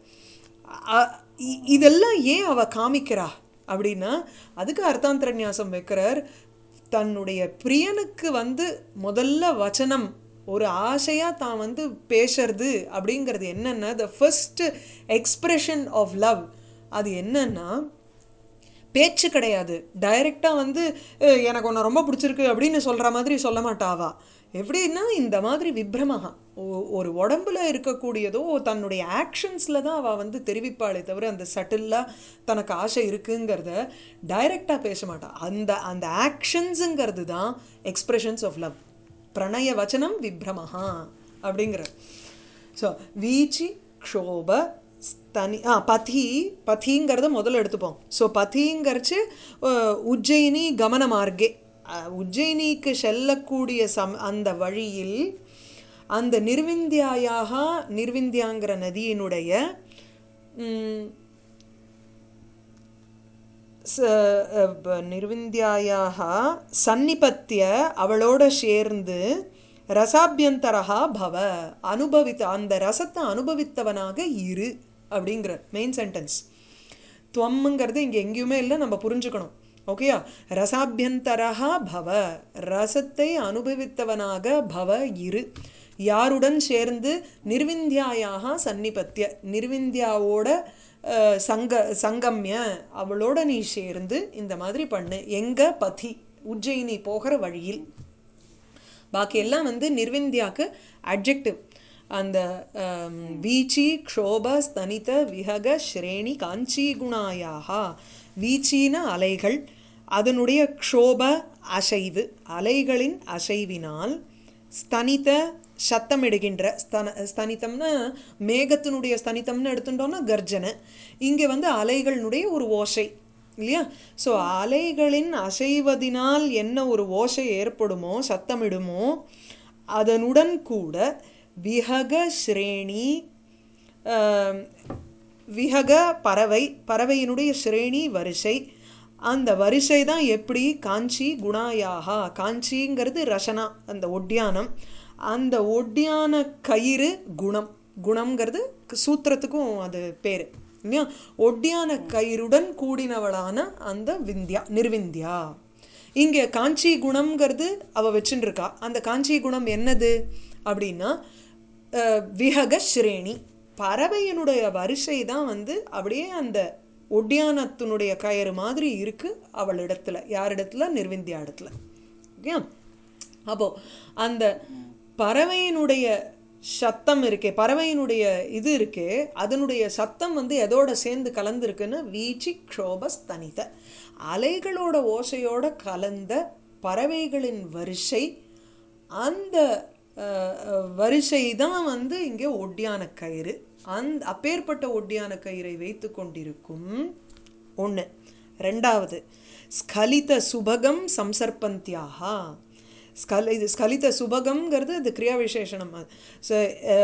இதெல்லாம் ஏன் அவள் காமிக்கிறா அப்படின்னா அதுக்கு அர்த்தாந்தர நியாசம் வைக்கிறார். தன்னுடைய பிரியனுக்கு வந்து முதல்ல வச்சனம் ஒரு ஆசையாக தான் வந்து பேசுறது அப்படிங்கிறது என்னென்னா the first expression of love. அது என்னன்னா பேச்சு கிடையாது, டைரெக்டாக வந்து எனக்கு ஒன்று ரொம்ப பிடிச்சிருக்கு அப்படின்னு சொல்கிற மாதிரி சொல்ல மாட்டாவா. எப்படின்னா இந்த மாதிரி விப்ரமஹா ஒரு உடம்புல இருக்கக்கூடியதோ தன்னுடைய ஆக்ஷன்ஸில் தான் அவள் வந்து தெரிவிப்பாளே தவிர அந்த சட்டிலாக தனக்கு ஆசை இருக்குங்கிறத டைரெக்டாக பேச மாட்டாள். அந்த அந்த ஆக்ஷன்ஸுங்கிறது தான் எக்ஸ்ப்ரெஷன்ஸ் ஆஃப் லவ். பிரணய வச்சனம் விப்ரமஹா அப்படிங்கிற. ஸோ வீச்சி க்ஷோப ஸ்தனி ஆ பதி பதிங்கிறத முதல்ல எடுத்துப்போம். ஸோ பதிங்கிறச்சு உஜ்ஜயினி கமன மார்க்கே, உஜ்ஜயினிக்கு செல்லக்கூடிய சம் அந்த வழியில் அந்த நிர்விந்தியாயாக நிர்விந்தியாங்கிற நதியினுடைய நிர்விந்தியாயாக சன்னிபத்திய அவளோட சேர்ந்து ரசாபியந்தரா பவ அனுபவித்த அந்த ரசத்தை அனுபவித்தவனாக இரு அப்படிங்கிற மெயின் சென்டென்ஸ். துவம்ங்கிறது இங்கே எங்கேயுமே இல்லை, நம்ம புரிஞ்சுக்கணும். ஓகேயா? ரசாபியந்தரா பவ ரசத்தை அனுபவித்தவனாக பவ இரு. யாருடன் சேர்ந்து? நிர்விந்தியாயாக சன்னிபத்திய நிர்விந்தியாவோட சங்க சங்கம்ய அவளோட நீ சேர்ந்து இந்த மாதிரி பண்ணு. எங்க? பதி உஜ்ஜயினி போகிற வழியில். பாக்கி எல்லாம் வந்து நிர்விந்தியாக்கு அட்ஜெக்டிவ். அந்த வீச்சி க்ஷோப ஸ்தனித விஹக ஸ்ரேணி காஞ்சி குணாயாக. வீச்சின அலைகள், அதனுடைய க்ஷோப அசைவு, அலைகளின் அசைவினால், ஸ்தனித சத்தமிடுகின்ற ஸ்தன ஸ்தனித்தம்னா மேகத்தினுடைய ஸ்தனித்தம்னு எடுத்துட்டோம்னா கர்ஜனை. இங்கே வந்து அலைகளினுடைய ஒரு ஓசை இல்லையா? ஸோ அலைகளின் அசைவதினால் என்ன ஒரு ஓசை ஏற்படுமோ சத்தமிடுமோ அதனுடன் கூட விஹக ஸ்ரேணி, விஹக பறவை, பறவையினுடைய ஸ்ரேணி வரிசை. அந்த வரிசை தான் எப்படி? காஞ்சி குணாயாக. காஞ்சிங்கிறது ரசனா அந்த ஒட்டியானம். அந்த ஒட்டியான கயிறு குணம். குணம்ங்கிறது சூத்திரத்துக்கும் அது பேர் இல்லையா? ஒட்டியான கயிறுடன் கூடினவளான அந்த விந்தியா நிர்விந்தியா. இங்கே காஞ்சி குணம்ங்கிறது அவள் வச்சுருக்கா. அந்த காஞ்சி குணம் என்னது அப்படின்னா விஹக ஸ்ரேணி, பறவையினுடைய வரிசை தான் வந்து அப்படியே அந்த ஒட்டியானத்தினுடைய கயிறு மாதிரி இருக்குது அவளிடத்துல. யாரிடத்துல? நிர்விந்தியா இடத்துல. ஓகே. அப்போது அந்த பறவையினுடைய சத்தம் இருக்கே, பறவையினுடைய இது இருக்கே, அதனுடைய சத்தம் வந்து எதோட சேர்ந்து கலந்துருக்குன்னு வீச்சி க்ஷோபஸ்தனித அலைகளோட ஓசையோட கலந்த பறவைகளின் வரிசை. அந்த வரிசை தான் வந்து இங்கே ஒட்டியான கயிறு. அந் அப்பேற்பட்ட ஒட்டியான கயிறை வைத்து கொண்டிருக்கும் ஒன்று. ரெண்டாவது ஸ்கலித சுபகம் சம்சர்பந்தியாக. ஸ்கல இது ஸ்கலித சுபகம்ங்கிறது இது கிரியா விசேஷனம். ஸோ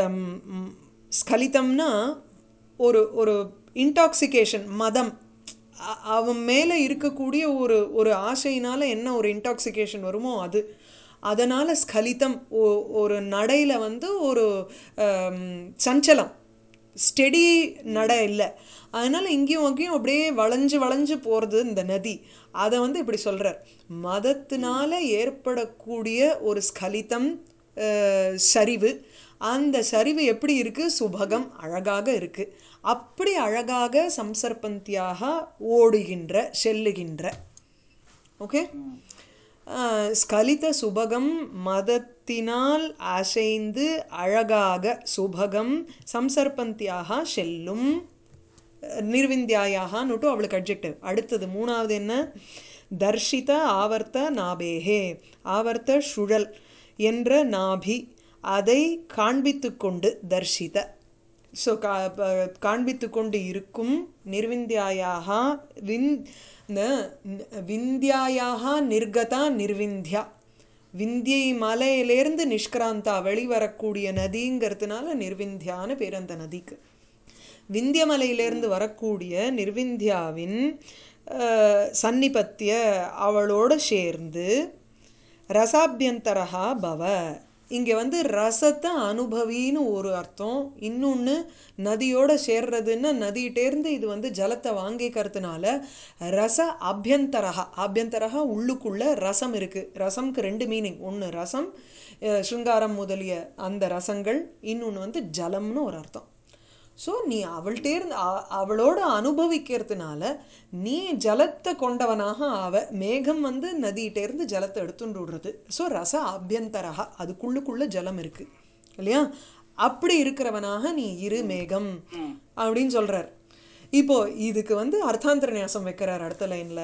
ஸ்கலிதம்னா ஒரு ஒரு இன்டாக்சிகேஷன், மதம், அ- அவன் மேலே இருக்கக்கூடிய ஒரு ஒரு ஆசையினால் என்ன ஒரு இன்டாக்சிகேஷன் வருமோ அது, அதனால் ஸ்கலிதம் ஒ- ஒரு நடையில் வந்து ஒரு ஆம், சஞ்சலம், ஸ்டெடி நடை இல்லை. அதனால் இங்கேயும் அங்கேயும் அப்படியே வளைஞ்சு வளைஞ்சு போகிறது இந்த நதி. அதை வந்து இப்படி சொல்கிறார், மதத்தினால ஏற்படக்கூடிய ஒரு ஸ்கலிதம், அஹ், சரிவு. அந்த சரிவு எப்படி இருக்குது? சுபகம், அழகாக இருக்குது. அப்படி அழகாக சம்சர்பந்தியாக ஓடுகின்ற, செல்லுகின்ற. ஓகே. ஸ்கலித சுபகம், மதத்தினால் அசைந்து அழகாக, சுபகம் சம்சர்பந்தியாக செல்லும், நிர்விந்தியாயாகன்னுட்டு அவளுக்கு அட்ஜெக்டிவ். அடுத்தது மூணாவது என்ன? தர்ஷித ஆவர்த்த நாபேஹே. ஆவர்த்த சுழல் என்ற நாபி, அதை காண்பித்து கொண்டு, தர்ஷித ஸோ கா ப- காண்பித்து கொண்டு இருக்கும், நிர்விந்தியாயாக விந் இந்த விந்தியாயாக நிர்கதா நிர்விந்தியா, விந்தியை மலையிலேருந்து நிஷ்கிராந்தா வெளிவரக்கூடிய நதிங்கிறதுனால நிர்விந்தியான்னு பேர் அந்த நதிக்கு. விந்தியமலையிலேருந்து வரக்கூடிய நிர்விந்தியாவின் அஹ், சன்னிபத்திய, அவளோட சேர்ந்து, ரசாபியந்தரஹா பவ. இங்கே வந்து ரசத்தை அனுபவின்னு ஒரு அர்த்தம், இன்னொன்று நதியோட சேர்றதுன்னா நதியிட்டேருந்து இது வந்து ஜலத்தை வாங்கிக்கிறதுனால ரச அபியந்தரஹா. அபியந்தரஹா உள்ளுக்குள்ள ரசம் இருக்குது. ரசம்க்கு ரெண்டு மீனிங், ஒன்று ரசம், அஹ், ஸ்ருங்காரம் முதலிய அந்த ரசங்கள், இன்னொன்று வந்து ஜலம்னு ஒரு அர்த்தம். ஸோ நீ அவள்கிட்டேருந்து அவளோட அனுபவிக்கிறதுனால நீ ஜலத்தை கொண்டவனாக ஆவ. மேகம் வந்து நதியிட்டேருந்து ஜலத்தை எடுத்துட்டு விடுறது. ஸோ ரச அபியந்தரகா, அதுக்குள்ளுக்குள்ள ஜலம் இருக்குது இல்லையா? அப்படி இருக்கிறவனாக நீ இரு மேகம் அப்படின்னு சொல்கிறார். இப்போ இதுக்கு வந்து அர்த்தாந்தர நியாசம் வைக்கிறார் அடுத்த லைனில்.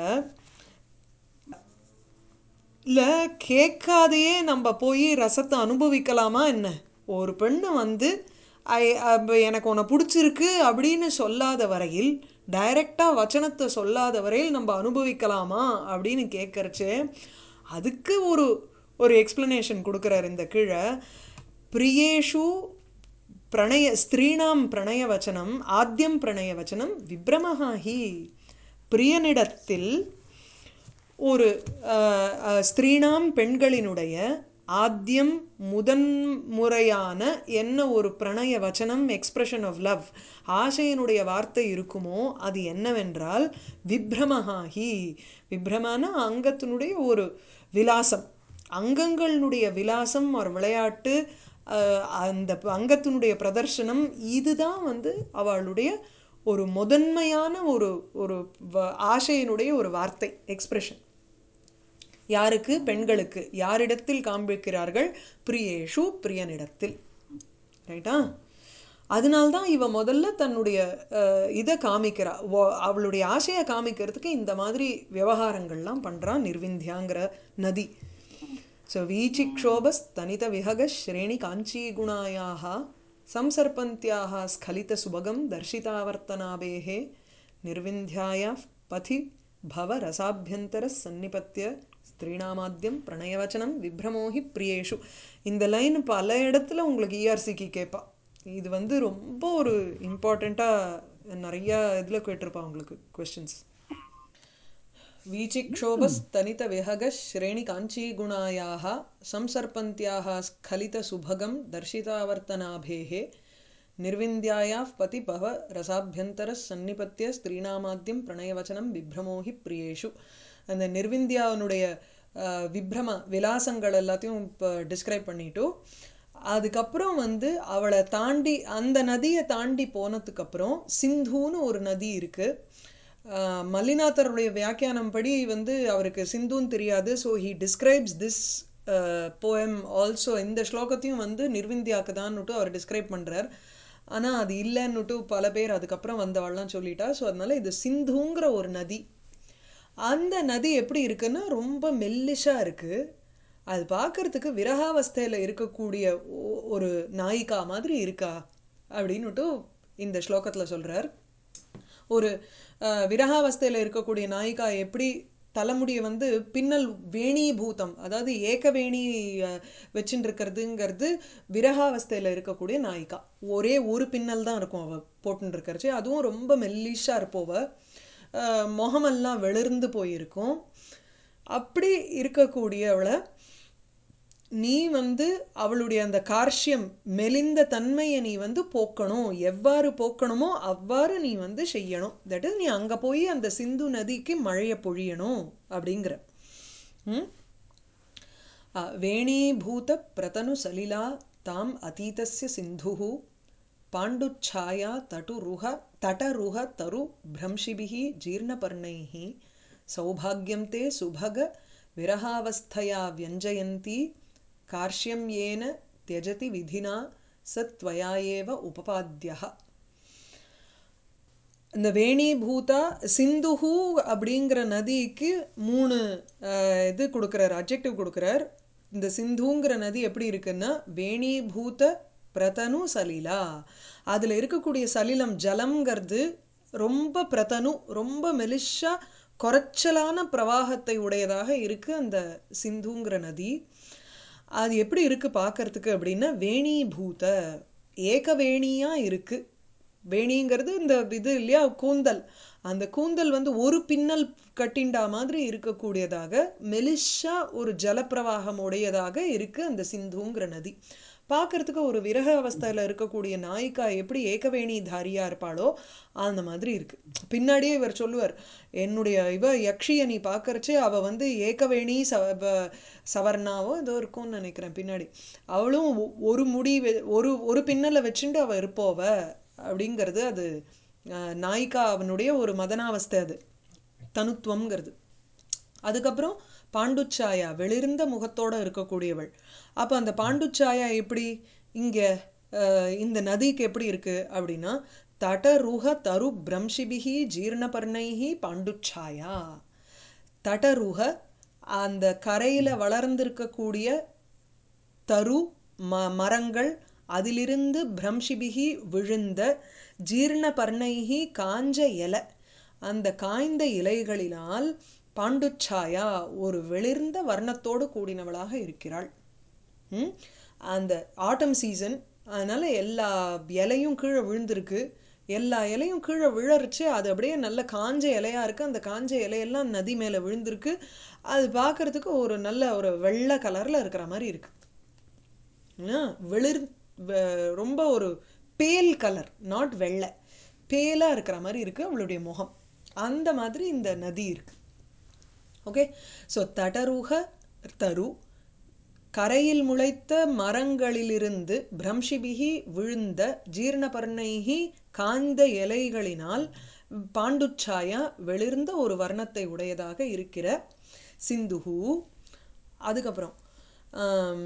இல்லை, கேட்காதையே நம்ம போய் ரசத்தை அனுபவிக்கலாமா என்ன? ஒரு பெண்ணு வந்து ஐ அப்ப எனக்கு உன்னை பிடிச்சிருக்கு அப்படின்னு சொல்லாத வரையில், டைரெக்டாக வச்சனத்தை சொல்லாத வரையில் நம்ம அனுபவிக்கலாமா அப்படின்னு கேட்கறச்சு, அதுக்கு ஒரு ஒரு எக்ஸ்ப்ளனேஷன் கொடுக்குறார் இந்த கீழே. பிரியேஷு பிரணய ஸ்திரீணாம் பிரணய வச்சனம் ஆத்யம் பிரணய வச்சனம் விப்ரமஹா ஹி. பிரியனிடத்தில் ஒரு அஹ், அஹ், ஸ்திரீணாம் பெண்களினுடைய ஆத்யம் முதன்முறையான என்ன ஒரு பிரணய வச்சனம், எக்ஸ்பிரஷன் ஆஃப் லவ், ஆசையினுடைய வார்த்தை இருக்குமோ அது என்னவென்றால் விப்ரமஹாஹி. விப்ரமான அங்கத்தினுடைய ஒரு விலாசம், அங்கங்களுடைய விலாசம், ஒரு விளையாட்டு, அஹ், அந்த அங்கத்தினுடைய பிரதர்சனம், இதுதான் வந்து அவளுடைய ஒரு முதன்மையான ஒரு ஒரு வ- ஆசையினுடைய ஒரு வார்த்தை, எக்ஸ்பிரஷன். யாருக்கு? பெண்களுக்கு. யாரிடத்தில் காண்பிக்கிறார்கள்? பிரியேஷு, பிரியனிடத்தில். ரைட்டா? அதனால்தான் இவ முதல்ல தன்னுடைய அஹ், இதை காமிக்கிறா, வ- அவளுடைய ஆசையை காமிக்கிறதுக்கு இந்த மாதிரி விவகாரங்கள்லாம் பண்ணுறா நிர்விந்தியாங்கிற நதி. ஸோ வீச்சிக்ஷோபஸ் தனித விஹக ஸ்ரேணி காஞ்சி குணாயாக சம்சர்பந்தியாக ஸ்கலித சுபகம் தர்ஷிதாவர்த்தனாபேஹே நிர்விந்தியாயா பதி பவ ரசாபியந்தர சன்னிபத்திய ஸ்திரீணாமாத்யம் பிரணயவச்சனம் விப்ரமோஹி பிரியேஷு. இந்த லைன் பல இடத்துல உங்களுக்கு இஆர்சிக்கு கேட்பா. இது வந்து ரொம்ப ஒரு இம்பார்ட்டண்ட்டாக நிறையா இதில் கேட்டிருப்பா உங்களுக்கு கொஸ்டின்ஸ். வீச்சிக்ஷோபஸ்தனித விஹக ஸ்ரேணி காஞ்சி குணாயாக சம்சர்பந்தியாக ஸ்கலித சுபகம் தர்ஷிதாவர்த்தனாபேஹே நிர்விந்தியாயாः பதி பவ ரசாபியந்தர சன்னிபத்திய ஸ்திரீணாமாத்யம் பிரணயவச்சனம் விப்ரமோஹி பிரியேஷு. அந்த நிர்விந்தியாவினுடைய அஹ், விப்ரம விலாசங்கள் எல்லாத்தையும் இப்போ டிஸ்கிரைப் பண்ணிட்டு, அதுக்கப்புறம் வந்து அவளை தாண்டி அந்த நதியை தாண்டி போனதுக்கப்புறம் சிந்துன்னு ஒரு நதி இருக்குது. மல்லிநாதருடைய வியாக்கியானம் படி வந்து அவருக்கு சிந்துன்னு தெரியாது. So he describes this poem also. இந்த ஸ்லோகத்தையும் வந்து நிர்விந்தியாக்கு தான்னுட்டு அவர் டிஸ்கிரைப் பண்ணுறார். ஆனால் அது இல்லைன்னுட்டு பல பேர் அதுக்கப்புறம் வந்தவாள்லாம் சொல்லிட்டா. ஸோ அதனால இது சிந்துங்கிற ஒரு நதி. அந்த நதி எப்படி இருக்குன்னா ரொம்ப மெல்லிஷாக இருக்குது. அது பார்க்கறதுக்கு விரகாவஸ்தையில் இருக்கக்கூடிய ஒ- ஒரு நாயிகா மாதிரி இருக்கா அப்படின்னுட்டு இந்த ஸ்லோகத்தில் சொல்கிறார். ஒரு அஹ், விரகாவஸ்தையில் இருக்கக்கூடிய நாயிகா எப்படி தலைமுடியை வந்து பின்னல் வேணீபூதம், அதாவது ஏகவேணி அஹ், வச்சுட்டு இருக்கிறதுங்கிறது விரகாவஸ்தையில் இருக்கக்கூடிய நாயிகா. ஒரே ஒரு பின்னல் தான் இருக்கும் அவள் போட்டுன்னு இருக்கிறச்சு, அதுவும் ரொம்ப மெல்லிஷாக இருப்போவ, அஹ், முகமெல்லாம் வெளிர்ந்து போயிருக்கும். அப்படி இருக்கக்கூடியவளை நீ வந்து அவளுடைய அந்த கார்ஷ்யம் மெலிந்த தன்மையை நீ வந்து போக்கணும். எவ்வாறு போக்கணுமோ அவ்வாறு நீ வந்து செய்யணும். தட் இஸ் நீ அங்கே போய் அந்த சிந்து நதிக்கு மழையை பொழியணும் அப்படிங்கிற. ம் வேணீபூத பிரதனு சலிலா தாம் அதீதஸ்ய சிந்துஹு பாண்டுச்சாயா தட்டுருஹ தடருஹ தரு பிரம்ஷிபிஹி ஜீர்ணபர்ணைஹி சௌபாகியம் தே சுபக விரகாவஸ்தையா வியஞ்சயந்தி கார்ஷ்யம் ஏன தியஜதி விதினா சத்வயா ஏவ உபபாத்யஹ. இந்த வேணீபூதா சிந்துஹு அப்படிங்கிற நதிக்கு மூணு அஹ், இது கொடுக்குறார், அப்ஜெக்டிவ் கொடுக்குறார். இந்த சிந்துங்கிற நதி எப்படி இருக்குன்னா வேணீபூத பிரதனு சலிலா, அதில் இருக்கக்கூடிய சலிலம் ஜலம்ங்கிறது ரொம்ப பிரதனு, ரொம்ப மெலிஷா குறைச்சலான பிரவாகத்தை உடையதாக இருக்குது அந்த சிந்துங்கிற நதி. அது எப்படி இருக்குது பார்க்கறதுக்கு அப்படின்னா வேணீபூத ஏகவேணியாக இருக்குது. வேணிங்கிறது இந்த இது இல்லையா, கூந்தல், அந்த கூந்தல் வந்து ஒரு பின்னல் கட்டிண்டா மாதிரி இருக்கக்கூடியதாக மெலிஷா ஒரு ஜலப்பிரவாகம் உடையதாக இருக்குது அந்த சிந்துங்கிற நதி. பார்க்கறதுக்கு ஒரு விரக அவஸ்தையில் இருக்கக்கூடிய நாயிகா எப்படி ஏகவேணி தாரியாக இருப்பாளோ அந்த மாதிரி இருக்குது. பின்னாடியே இவர் சொல்லுவார், என்னுடைய இவ யக்ஷியை நீ பார்க்கறச்சே அவள் வந்து ஏகவேணி ச ப- சவர்ணாவோ ஏதோ இருக்கும்னு நினைக்கிறேன் பின்னாடி. அவளும் ஒ- ஒரு முடி வெ- ஒரு ஒரு பின்னலை வச்சுட்டு அவள் இருப்போவ அப்படிங்கிறது. அது அஹ், நாயிகா அவனுடைய ஒரு மதனாவஸ்தை, அது தனுத்துவம்ங்கிறது. அதுக்கப்புறம் பாண்டுச்சாயா வெளிர்ந்த முகத்தோட இருக்கக்கூடியவள். அப்போ அந்த பாண்டுச்சாயா எப்படி இங்கே இந்த நதிக்கு எப்படி இருக்கு அப்படின்னா தடருஹ தரு பிரம்ஷிபிஹி ஜீர்ணபர்ணைஹி பாண்டுச்சாயா. தடருஹ அந்த கரையில் வளர்ந்திருக்கக்கூடிய தரு ம மரங்கள், அதிலிருந்து பிரம்ஷிபிகி விழுந்த ஜீர்ணபர்ணைஹி காஞ்ச இலை, அந்த காய்ந்த இலைகளினால் பாண்டுச்சாயா ஒரு வெளிர்ந்த வர்ணத்தோடு கூடினவளாக இருக்கிறாள். ம்? அந்த ஆட்டம் சீசன், அதனால் எல்லா இலையும் கீழே விழுந்திருக்கு. எல்லா இலையும் கீழே விழறிச்சு, அது அப்படியே நல்ல காஞ்ச இலையாக இருக்குது. அந்த காஞ்ச இலையெல்லாம் நதி மேலே விழுந்திருக்கு. அது பார்க்குறதுக்கு ஒரு நல்ல ஒரு வெள்ளை கலரில் இருக்கிற மாதிரி இருக்குது. வெளிர் வ- ரொம்ப ஒரு பேல் கலர், நாட் வெள்ளை, பேலாக இருக்கிற மாதிரி இருக்குது அவளுடைய முகம். அந்த மாதிரி இந்த நதி இருக்குது. ஓகே, ஸோ தடருக தரு கரையில் முளைத்த மரங்களிலிருந்து பிரம்ஷிபிகி விழுந்த ஜீர்ணபர்ணைகி காய்ந்த இலைகளினால் பாண்டுச்சாயா வெளிர்ந்த ஒரு வர்ணத்தை உடையதாக இருக்கிற சிந்துஹு. அதுக்கப்புறம் ஆம்,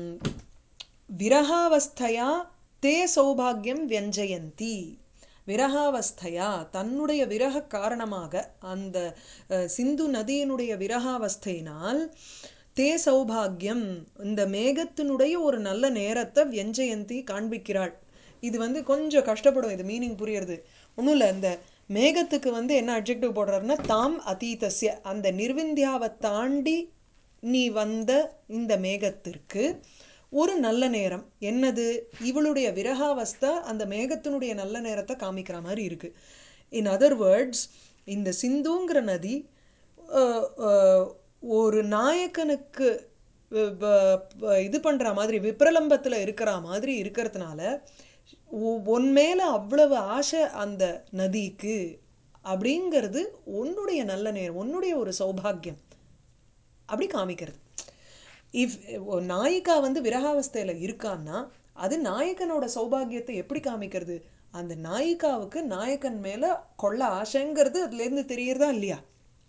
விரகாவஸ்தையா தே சௌபாகியம் வியஞ்சயந்தி. விரகாவஸ்தையா தன்னுடைய விரக காரணமாக அந்த அஹ், சிந்து நதியினுடைய விரகாவஸ்தையினால் தே சௌபாகியம் இந்த மேகத்தினுடைய ஒரு நல்ல நேரத்தை வியஞ்சயந்தி காண்பிக்கிறாள். இது வந்து கொஞ்சம் கஷ்டப்படும் இது மீனிங் புரியறது. ஒன்றும் இல்லை, இந்த மேகத்துக்கு வந்து என்ன அட்ஜெக்டிவ் போடுறாருன்னா தாம் அதீதஸ்ய, அந்த நிர்விந்தியாவை தாண்டி நீ வந்த இந்த மேகத்திற்கு ஒரு நல்ல நேரம் என்னது, இவளுடைய விரகாவஸ்தை அந்த மேகத்தினுடைய நல்ல நேரத்தை காமிக்கிற மாதிரி இருக்கு. இன் அதர் வேர்ட்ஸ், இந்த சிந்துங்கிற நதி அஹ், அஹ், ஒரு நாயக்கனுக்கு அஹ், ப- ப- இது பண்ணுற மாதிரி விப்ரலம்பத்தில் இருக்கிற மாதிரி இருக்கிறதுனால உ- உன் மேலே அவ்வளவு ஆசை அந்த நதிக்கு அப்படிங்கிறது உன்னுடைய நல்ல நேரம், உன்னுடைய ஒரு சௌபாகியம் அப்படி காமிக்கிறது. இஃப் நாயிகா வந்து விரகாவஸ்தையில் இருக்கான்னா அது நாயகனோட சௌபாகியத்தை எப்படி காமிக்கிறது? அந்த நாயிகாவுக்கு நாயகன் மேலே கொள்ள ஆசைங்கிறது அதுலேருந்து தெரியறதா இல்லையா?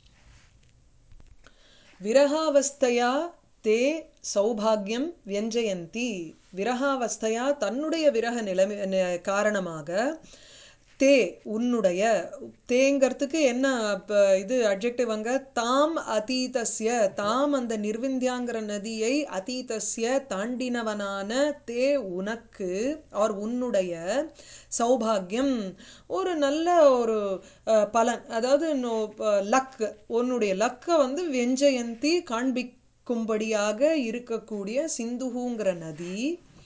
விரகாவஸ்தையா தே சௌபாகியம் வியஞ்சயந்தி, விரகாவஸ்தையா தன்னுடைய விரக நிலைமை ந- காரணமாக தே உன்னுடைய தேங்கிறதுக்கு என்ன ப- இது அட்ஜெக்டிவ் அங்க தாம் அதீதஸ்ய தாம் அந்த நிர்விந்தியாங்கிற நதியை அதீதஸ்ய தாண்டினவனான தே உனக்கு ஆர் உன்னுடைய சௌபாகியம் ஒரு நல்ல ஒரு அஹ், பலன் அதாவது லக் உன்னுடைய லக்கை வந்து வெஞ்சயந்தி காண்பிக்கும்படியாக இருக்கக்கூடிய சிந்துகுங்கிற நதி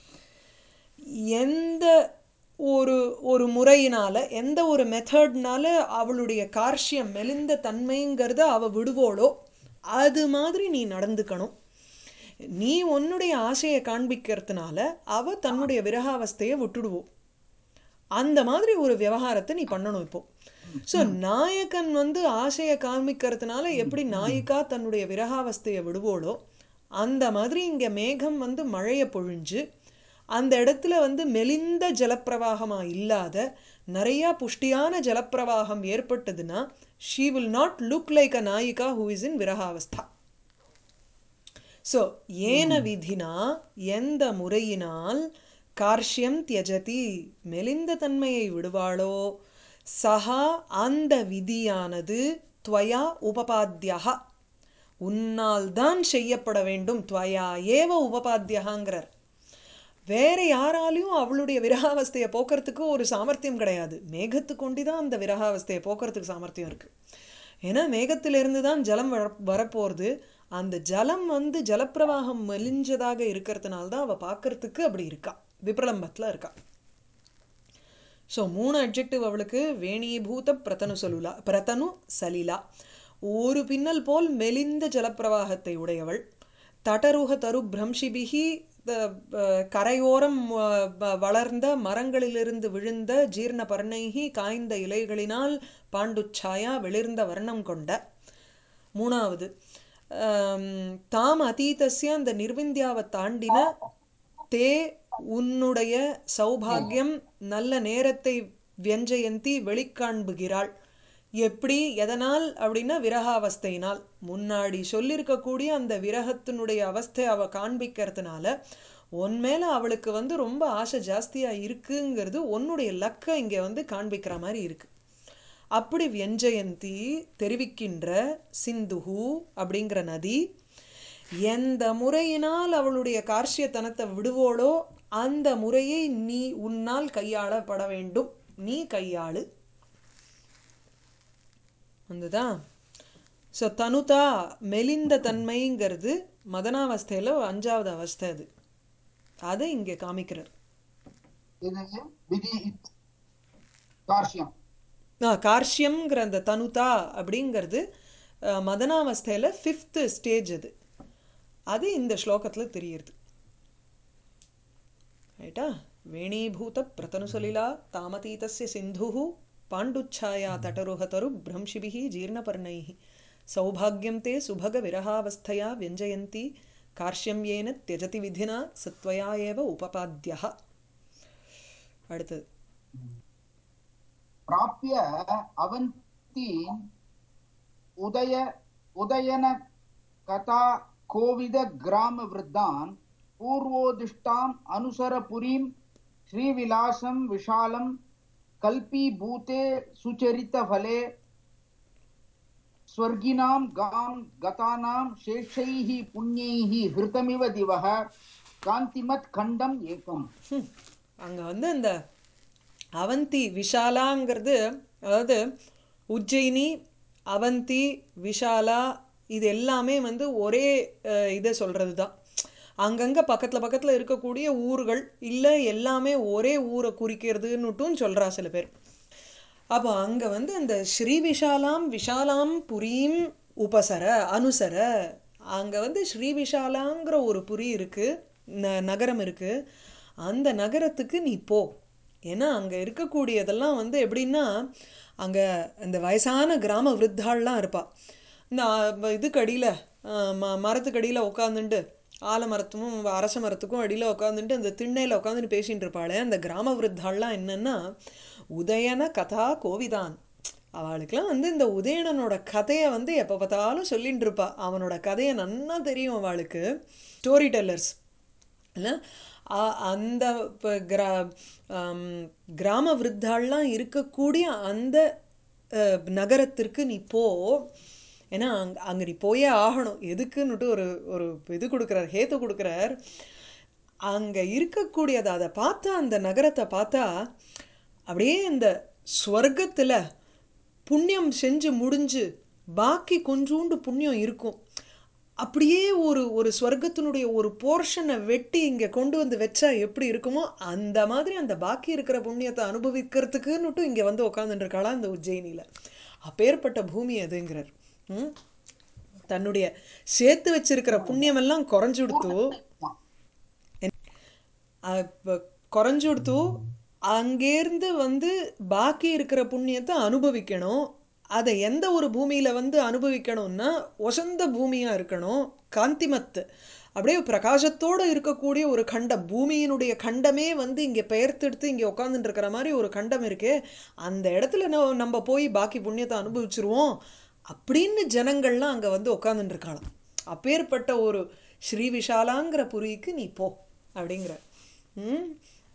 எந்த ஒரு ஒரு முறையினால எந்த ஒரு மெத்தட்னால அவளுடைய கார்ஷ்யம் மெலிந்த தன்மைங்கிறத அவ விடுவோளோ அது மாதிரி நீ நடந்துக்கணும். நீ உன்னுடைய ஆசையை காண்பிக்கிறதுனால அவ தன்னுடைய விரகாவஸ்தையை விட்டுடுவோம். அந்த மாதிரி ஒரு விவகாரத்தை நீ பண்ணணும் இப்போ. ஸோ நாயகன் வந்து ஆசையை காண்பிக்கிறதுனால எப்படி நாயிகா தன்னுடைய விரகாவஸ்தையை விடுவோளோ அந்த மாதிரி இங்கே மேகம் வந்து மழையை பொழிஞ்சு அந்த இடத்துல வந்து மெலிந்த ஜலப்பிரவாகமாக இல்லாத நிறையா புஷ்டியான ஜலப்பிரவாகம் ஏற்பட்டதுன்னா she will not look like a நாயிகா ஹூ இஸ் இன் விரகாவஸ்தா. ஸோ ஏன விதினா எந்த முறையினால் கார்ஷ்யம் தியஜதி மெலிந்த தன்மையை விடுவாளோ சஹா அந்த விதியானது துவயா உபபாத்தியா உன்னால் தான் செய்யப்பட வேண்டும். துவயா ஏவ உபபாத்தியகாங்கிறார். வேற யாராலையும் அவளுடைய விரகாவஸ்தையை போக்குறதுக்கு ஒரு சாமர்த்தியம் கிடையாது. மேகத்து கொண்டு தான் அந்த விரகாவஸ்தையை போக்குறதுக்கு சாமர்த்தியம் இருக்கு. ஏன்னா மேகத்திலிருந்து தான் ஜலம் வர வரப்போகிறது. அந்த ஜலம் வந்து ஜலப்பிரவாகம் மெலிஞ்சதாக இருக்கிறதுனால தான் அவள் பார்க்கறதுக்கு அப்படி இருக்கா, விப்ரலம்பத்தில் இருக்கா. ஸோ மூணு அட்ஜெக்டிவ் அவளுக்கு. வேணீபூத பிரதனு சலுலா பிரதனு சலிலா ஒரு பின்னல் போல் மெலிந்த ஜலப்பிரவாகத்தை உடையவள். தடருக தரு பிரம்ஷிபிகி கரையோரம் வளர்ந்த மரங்களிலிருந்து விழுந்த ஜீர்ண பர்ணைகி காய்ந்த இலைகளினால் பாண்டுச்சாயா வெளிர்ந்த வர்ணம் கொண்ட. மூணாவது தாம் அதீதஸ்ய அந்த நிர்விந்தியாவை தாண்டின தே உன்னுடைய சௌபாகியம் நல்ல நேரத்தை வியஞ்சயந்தி வெளிக்காண்புகிறாள். எப்படி எதனால் அப்படின்னா விரகாவஸ்தையினால். முன்னாடி சொல்லியிருக்கக்கூடிய அந்த விரகத்தினுடைய அவஸ்தை அவ காண்பிக்கிறதுனால உன் மேல அவளுக்கு வந்து ரொம்ப ஆசை ஜாஸ்தியா இருக்குங்கிறது உன்னுடைய லக்கை இங்க வந்து காண்பிக்கிற மாதிரி இருக்கு. அப்படி வியஞ்சயந்தி தெரிவிக்கின்ற சிந்துகு அப்படிங்கிற நதி எந்த முறையினால் அவளுடைய கார்ஷியத்தனத்தை விடுவோளோ அந்த முறையை நீ உன்னால் கையாளப்பட வேண்டும். நீ கையாளு. வந்துதான். ஸோ தனுதா மெலிந்த தன்மைங்கிறது மதனாவஸ்தையில் அஞ்சாவது அவஸ்தை. அது அதை இங்கே காமிக்கிறார். கார்ஷ்யம்ங்கிற அந்த தனுதா அப்படிங்கிறது மதனாவஸ்தையில் ஃபிஃப்த் ஸ்டேஜ். அது அது இந்த ஸ்லோகத்தில் தெரியுது. ரைட்டா. வேணீபூத பிரதனுசலிலா தாமதீதஸ்ய சிந்துஹு பாண்டுச்சாயா தடருஹதரு பிரம்ஷிபிஹி ஜீர்ணபர்ணைஹி சௌபாகியம் தே சுபக விரகாவஸ்தையா வியஞ்சயந்தி கார்ஷ்யம் ஏன தியஜதி விதினா சத்வயா ஏவ உபபாத்யா. அடுத்தது பிராப்ய அவந்தீன் உதய உதயன கதா கோவித கிராம விருத்தான் பூர்வோதிஷ்டாம் அனுசர புரீம் ஸ்ரீவிலாசம் விஷாலம் கல்பி பூதே சுச்சரித்த ஃபலே ஸ்வர்கினாம் காம் கதானாம் சேஷைஹி புண்ணியைஹி ஹிருதமிவ திவஹ காந்திமத் கண்டம் ஏகம். அங்க வந்து அந்த அவந்தி விஷாலாங்கிறது அதாவது உஜ்ஜயினி அவந்தி விஷாலா இது எல்லாமே வந்து ஒரே இதை சொல்கிறது தான். அங்கங்கே பக்கத்தில் பக்கத்தில் இருக்கக்கூடிய ஊர்கள் இல்லை எல்லாமே ஒரே ஊரை குறிக்கிறதுன்னுட்டும் சொல்கிறா சில பேர். அப்போ அங்கே வந்து அந்த ஸ்ரீ விஷாலாம் விஷாலாம் புரீம் உபசர அனுசர அங்கே வந்து ஸ்ரீ விஷாலாங்கிற ஒரு புரி இருக்குது, ந நகரம் இருக்குது. அந்த நகரத்துக்கு நீ போ. ஏன்னா அங்கே இருக்கக்கூடியதெல்லாம் வந்து எப்படின்னா அங்கே இந்த வயசான கிராம விருத்தாள்லாம் இருப்பாள். இந்த இதுக்கு அடியில் ம மரத்துக்கு அடியில் உட்காந்துட்டு ஆலமரத்துக்கும் அரச மரத்துக்கும் அடியில் உட்காந்துட்டு அந்த திண்ணையில் உட்காந்துட்டு பேசிகிட்டு இருப்பாளே அந்த கிராம விருத்தாள்லாம் என்னென்னா உதயன கதா கோவிதான். அவளுக்கெல்லாம் வந்து இந்த உதயணனோட கதையை வந்து எப்போ பார்த்தாலும் சொல்லிகிட்டு இருப்பாள். அவனோட கதையை நன்னா தெரியும் அவளுக்கு. ஸ்டோரி டெல்லர்ஸ் இல்லை. அ- அந்த இப்போ கிரா ஆம், கிராம விருத்தாள்லாம் இருக்கக்கூடிய அந்த அஹ், நகரத்திற்கு நீ போ. ஏன்னா அங்க அங்கே நீ போயே ஆகணும். எதுக்குன்னுட்டு ஒரு ஒரு இது கொடுக்குறார், ஹேத்து கொடுக்குறார். அங்கே இருக்கக்கூடியது அதை பார்த்தா, அந்த நகரத்தை பார்த்தா அப்படியே இந்த ஸ்வர்க்கத்தில் புண்ணியம் செஞ்சு முடிஞ்சு பாக்கி கொஞ்சூண்டு புண்ணியம் இருக்கும். அப்படியே ஒரு ஒரு ஸ்வர்க்கத்தினுடைய ஒரு போர்ஷனை வெட்டி இங்கே கொண்டு வந்து வச்சா எப்படி இருக்குமோ அந்த மாதிரி அந்த பாக்கி இருக்கிற புண்ணியத்தை அனுபவிக்கிறதுக்குன்னுட்டு இங்கே வந்து உட்காந்துட்டு இருக்காளா இந்த உஜ்ஜயினியில். அப்பேற்பட்ட பூமி அதுங்கிறார். ம்? தன்னுடைய சேர்த்து வச்சிருக்கிற புண்ணியமெல்லாம் குறைஞ்சுடுத்து குறைஞ்சுடுத்து அங்கேருந்து வந்து பாக்கி இருக்கிற புண்ணியத்தை அனுபவிக்கணும். அதை எந்த ஒரு பூமியில் வந்து அனுபவிக்கணும்னா வசந்த பூமியாக இருக்கணும், காந்திமத்து, அப்படியே பிரகாசத்தோடு இருக்கக்கூடிய ஒரு கண்டம். பூமியினுடைய கண்டமே வந்து இங்கே பெயர்த்தெடுத்து இங்கே உட்காந்துட்டு இருக்கிற மாதிரி ஒரு கண்டம் இருக்கே, அந்த இடத்துல ந- நம்ம போய் பாக்கி புண்ணியத்தை அனுபவிச்சிருவோம் அப்படின்னு ஜனங்கள்லாம் அங்கே வந்து உட்காந்துட்டு இருக்காளாம். அப்பேற்பட்ட ஒரு ஸ்ரீ விஷாலாங்கிற புரிக்கு நீ போ அப்படிங்கிற. ம்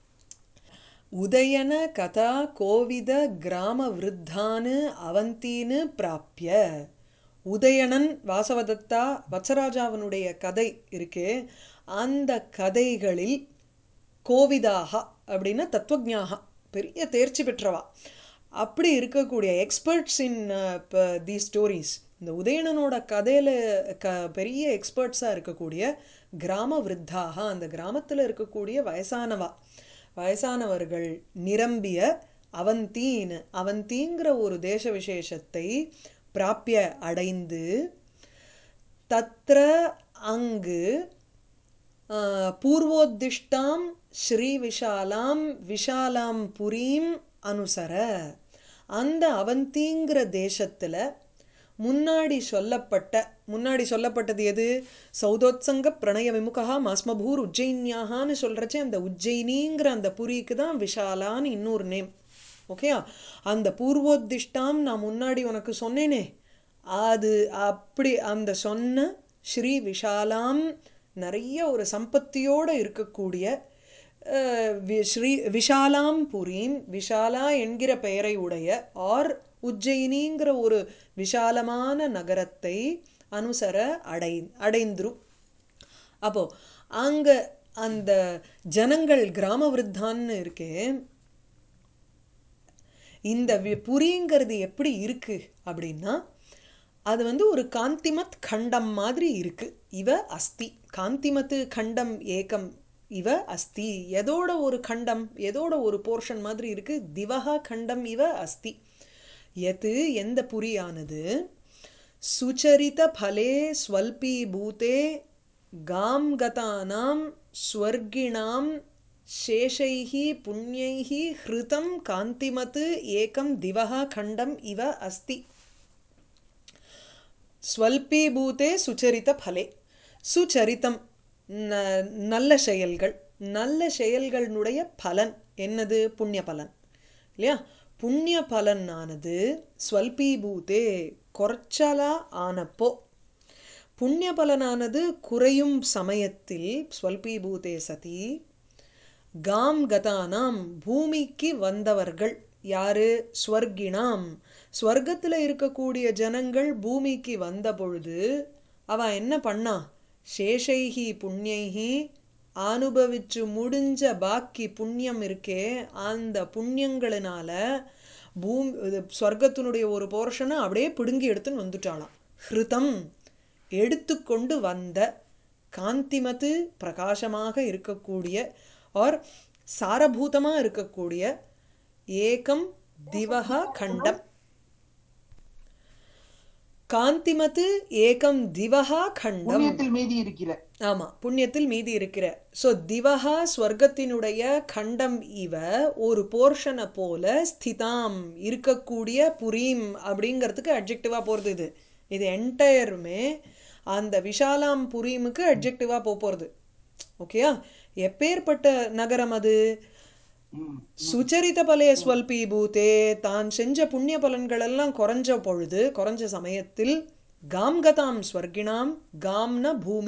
உதயன கதா கோவித கிராம விருத்தானு அவந்தீனு பிராப்பிய. உதயணன் வாசவதத்தா வத்சராஜாவனுடைய கதை இருக்கே, அந்த கதைகளில் கோவிதாக அப்படின்னா தத்துவஜ்ஞாக, பெரிய தேர்ச்சி பெற்றவா, அப்படி இருக்கக்கூடிய எக்ஸ்பர்ட்ஸ் இன் தி ஸ்டோரிஸ், இந்த உதயணனோட கதையில் க பெரிய எக்ஸ்பர்ட்ஸாக இருக்கக்கூடிய கிராம விருத்தாக, அந்த கிராமத்தில் இருக்கக்கூடிய வயசானவா வயசானவர்கள் நிரம்பிய அவந்தீன், அவந்திங்கிற ஒரு தேச விசேஷத்தை பிராப்பிய அடைந்து, தத்ர அங்கு ஆஹ், பூர்வோத்திஷ்டாம் ஸ்ரீ விஷாலாம் விஷாலாம் புரீம் அனுசர, அந்த அவந்திங்கிற தேசத்தில் முன்னாடி சொல்லப்பட்ட, முன்னாடி சொல்லப்பட்டது எது? சௌதோத்சங்க பிரணய விமுகா மாஸ்மபூர் உஜ்ஜயின்யாகான்னு சொல்கிறச்சே அந்த உஜ்ஜயினிங்கிற அந்த புரிக்கு தான் விஷாலான்னு இன்னொரு நேம். ஓகேயா? அந்த பூர்வோத்திஷ்டாம் நான் முன்னாடி உனக்கு சொன்னேனே, அது அப்படி அந்த சொன்ன ஸ்ரீ விஷாலாம், நிறைய ஒரு சம்பத்தியோடு இருக்கக்கூடிய அஹ், வி- ஸ்ரீ விஷாலாம் புரீம், விஷாலா என்கிற பெயரை உடைய ஆர் உஜ்ஜயினிங்கிற ஒரு விஷாலமான நகரத்தை அனுசர அடை அடைந்துரும். அப்போ அங்க அந்த ஜனங்கள் கிராம விருத்தான்னு இருக்கே, இந்த வி- புரிங்கிறது எப்படி இருக்கு அப்படின்னா, அது வந்து ஒரு காந்திமத் கண்டம் மாதிரி இருக்கு. இவ அஸ்தி காந்திமத்து கண்டம் ஏகம் இவ அஸ்தி. எதோட ஒரு கண்டம், எதோட ஒரு போர்ஷன் மாதிரி இருக்கு? திவஹா கண்டம் இவ அஸ்தி. எது எந்த புரியானது சுச்சரித பலே ஸ்வல்பீபூதே காம் கதானாம் ஸ்வர்கிணாம் சேஷைஹி புண்யைஹி ஹிருதம் காந்திமத் ஏகம் திவஹா கண்டம் இவ அஸ்தி. ஸ்வல்பீபூதே சுச்சரித பலே, சுச்சரித்தம் ந- நல்ல செயல்கள், நல்ல செயல்களுடைய பலன் என்னது? புண்ணிய பலன் இல்லையா? புண்ணிய பலனானது ஸ்வல்பீபூதே குறைச்சலா ஆனப்போ, புண்ணிய பலனானது குறையும் சமயத்தில் ஸ்வல்பீபூதே சதி காம் கதானாம் பூமிக்கு வந்தவர்கள் யாரு? ஸ்வர்கிணாம், ஸ்வர்க்கத்தில் இருக்கக்கூடிய ஜனங்கள் பூமிக்கு வந்த பொழுது அவ என்ன பண்ணா? சேஷைஹி புண்ணியைஹி, அனுபவிச்சு முடிஞ்ச பாக்கி புண்ணியம் இருக்கே, அந்த புண்ணியங்களினால பூமி இது ஸ்வர்க்கத்தினுடைய ஒரு போர்ஷனை அப்படியே பிடுங்கி எடுத்துன்னு வந்துட்டாளாம். ஹிருதம் எடுத்துக்கொண்டு வந்த, காந்திமத்து பிரகாசமாக இருக்கக்கூடிய ஆர் சாரபூதமாக இருக்கக்கூடிய ஏகம் திவஹா கண்டம், காந்திமத்து ஏகம் திவஹா கண்டம். புண்ணியத்தில் மீதி இருக்கிற. ஆமா, புண்ணியத்தில் மீதி இருக்கிற. ஸோ திவஹா ஸ்வர்க்கத்தினுடைய கண்டம் இவ ஒரு போர்ஷனை போல ஸ்திதாம் இருக்கக்கூடிய புரீம் அப்படிங்கிறதுக்கு அட்ஜெக்டிவாக போகிறது இது. இது என்டையருமே அந்த விஷாலாம் புரீமுக்கு அட்ஜெக்டிவாக போக போகிறது. ஓகேயா? எப்பேற்பட்ட நகரம் அது? ம். சுச்சரித பலே ஸ்வல்பீபூதே, தான் செஞ்ச புண்ணிய பலன்கள் எல்லாம் குறைஞ்ச பொழுது, குறைஞ்ச சமயத்தில் காம் கதாம் ஸ்வர்கிணாம், காம்ன பூமி,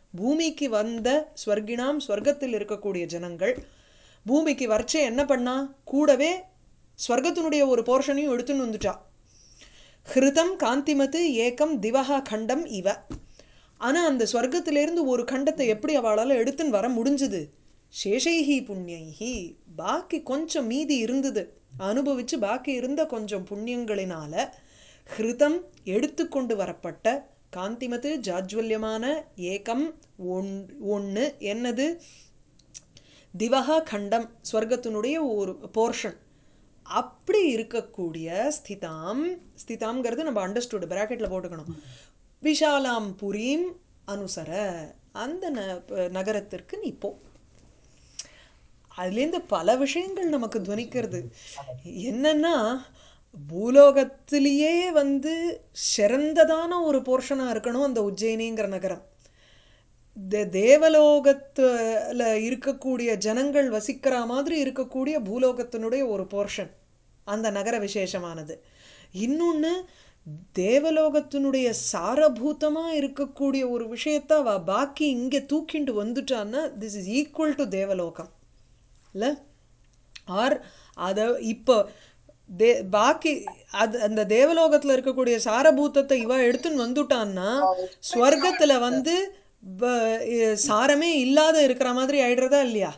பூமிக்கு வந்த ஸ்வர்கிணாம் ஸ்வர்க்கத்தில் இருக்கக்கூடிய ஜனங்கள் பூமிக்கு வரைச்சே என்ன பண்ணா கூடவே ஸ்வர்க்கத்தினுடைய ஒரு போர்ஷனையும் எடுத்துன்னு வந்துட்டா. ஹிருதம் காந்திமத்து ஏகம் திவஹா கண்டம் இவ. ஆனால் அந்த ஸ்வர்க்கத்திலேருந்து ஒரு கண்டத்தை எப்படி அவளால் எடுத்துன்னு வர முடிஞ்சுது? சேஷைஹி புண்ணியைஹி, பாக்கி கொஞ்சம் மீதி இருந்தது அனுபவிச்சு பாக்கி இருந்த கொஞ்சம் புண்ணியங்களினால ஹிருதம் எடுத்துக்கொண்டு வரப்பட்ட காந்திமத்து ஜாஜ்வல்யமான ஏகம் ஒன் ஒன்று என்னது? திவஹா கண்டம் ஸ்வர்க்கத்தினுடைய ஒரு போர்ஷன். அப்படி இருக்கக்கூடிய ஸ்திதாம், ஸ்திதாம்ங்கிறது நம்ம அண்டர்ஸ்டுட் பிராக்கெட்டில் போட்டுக்கணும். விஷாலாம் புரீம் அனுசர, அந்த ந நகரத்திற்கு நீ போ. அதுலேருந்து பல விஷயங்கள் நமக்கு துவனிக்கிறது. என்னன்னா பூலோகத்திலேயே வந்து சிறந்ததான ஒரு போர்ஷனாக இருக்கணும் அந்த உஜ்ஜயினிங்கிற நகரம். தே தேவலோகத்தில் இருக்கக்கூடிய ஜனங்கள் வசிக்கிற மாதிரி இருக்கக்கூடிய பூலோகத்தினுடைய ஒரு போர்ஷன் அந்த நகர விசேஷமானது. இன்னொன்று தேவலோகத்தினுடைய சாரபூதமாக இருக்கக்கூடிய ஒரு விஷயத்த அவ பாக்கி இங்கே தூக்கிண்டு வந்துட்டான்னா திஸ் இஸ் ஈக்குவல் டு தேவலோகம் இல்லை? ஆர் அதை இப்போ தே பாக்கி அது அந்த தேவலோகத்தில் இருக்கக்கூடிய சாரபூதத்தை இவ எடுத்துன்னு வந்துட்டான்னா ஸ்வர்க்கத்தில் வந்து சாரமே இல்லாத இருக்கிற மாதிரி ஆயிடுறதா இல்லையா?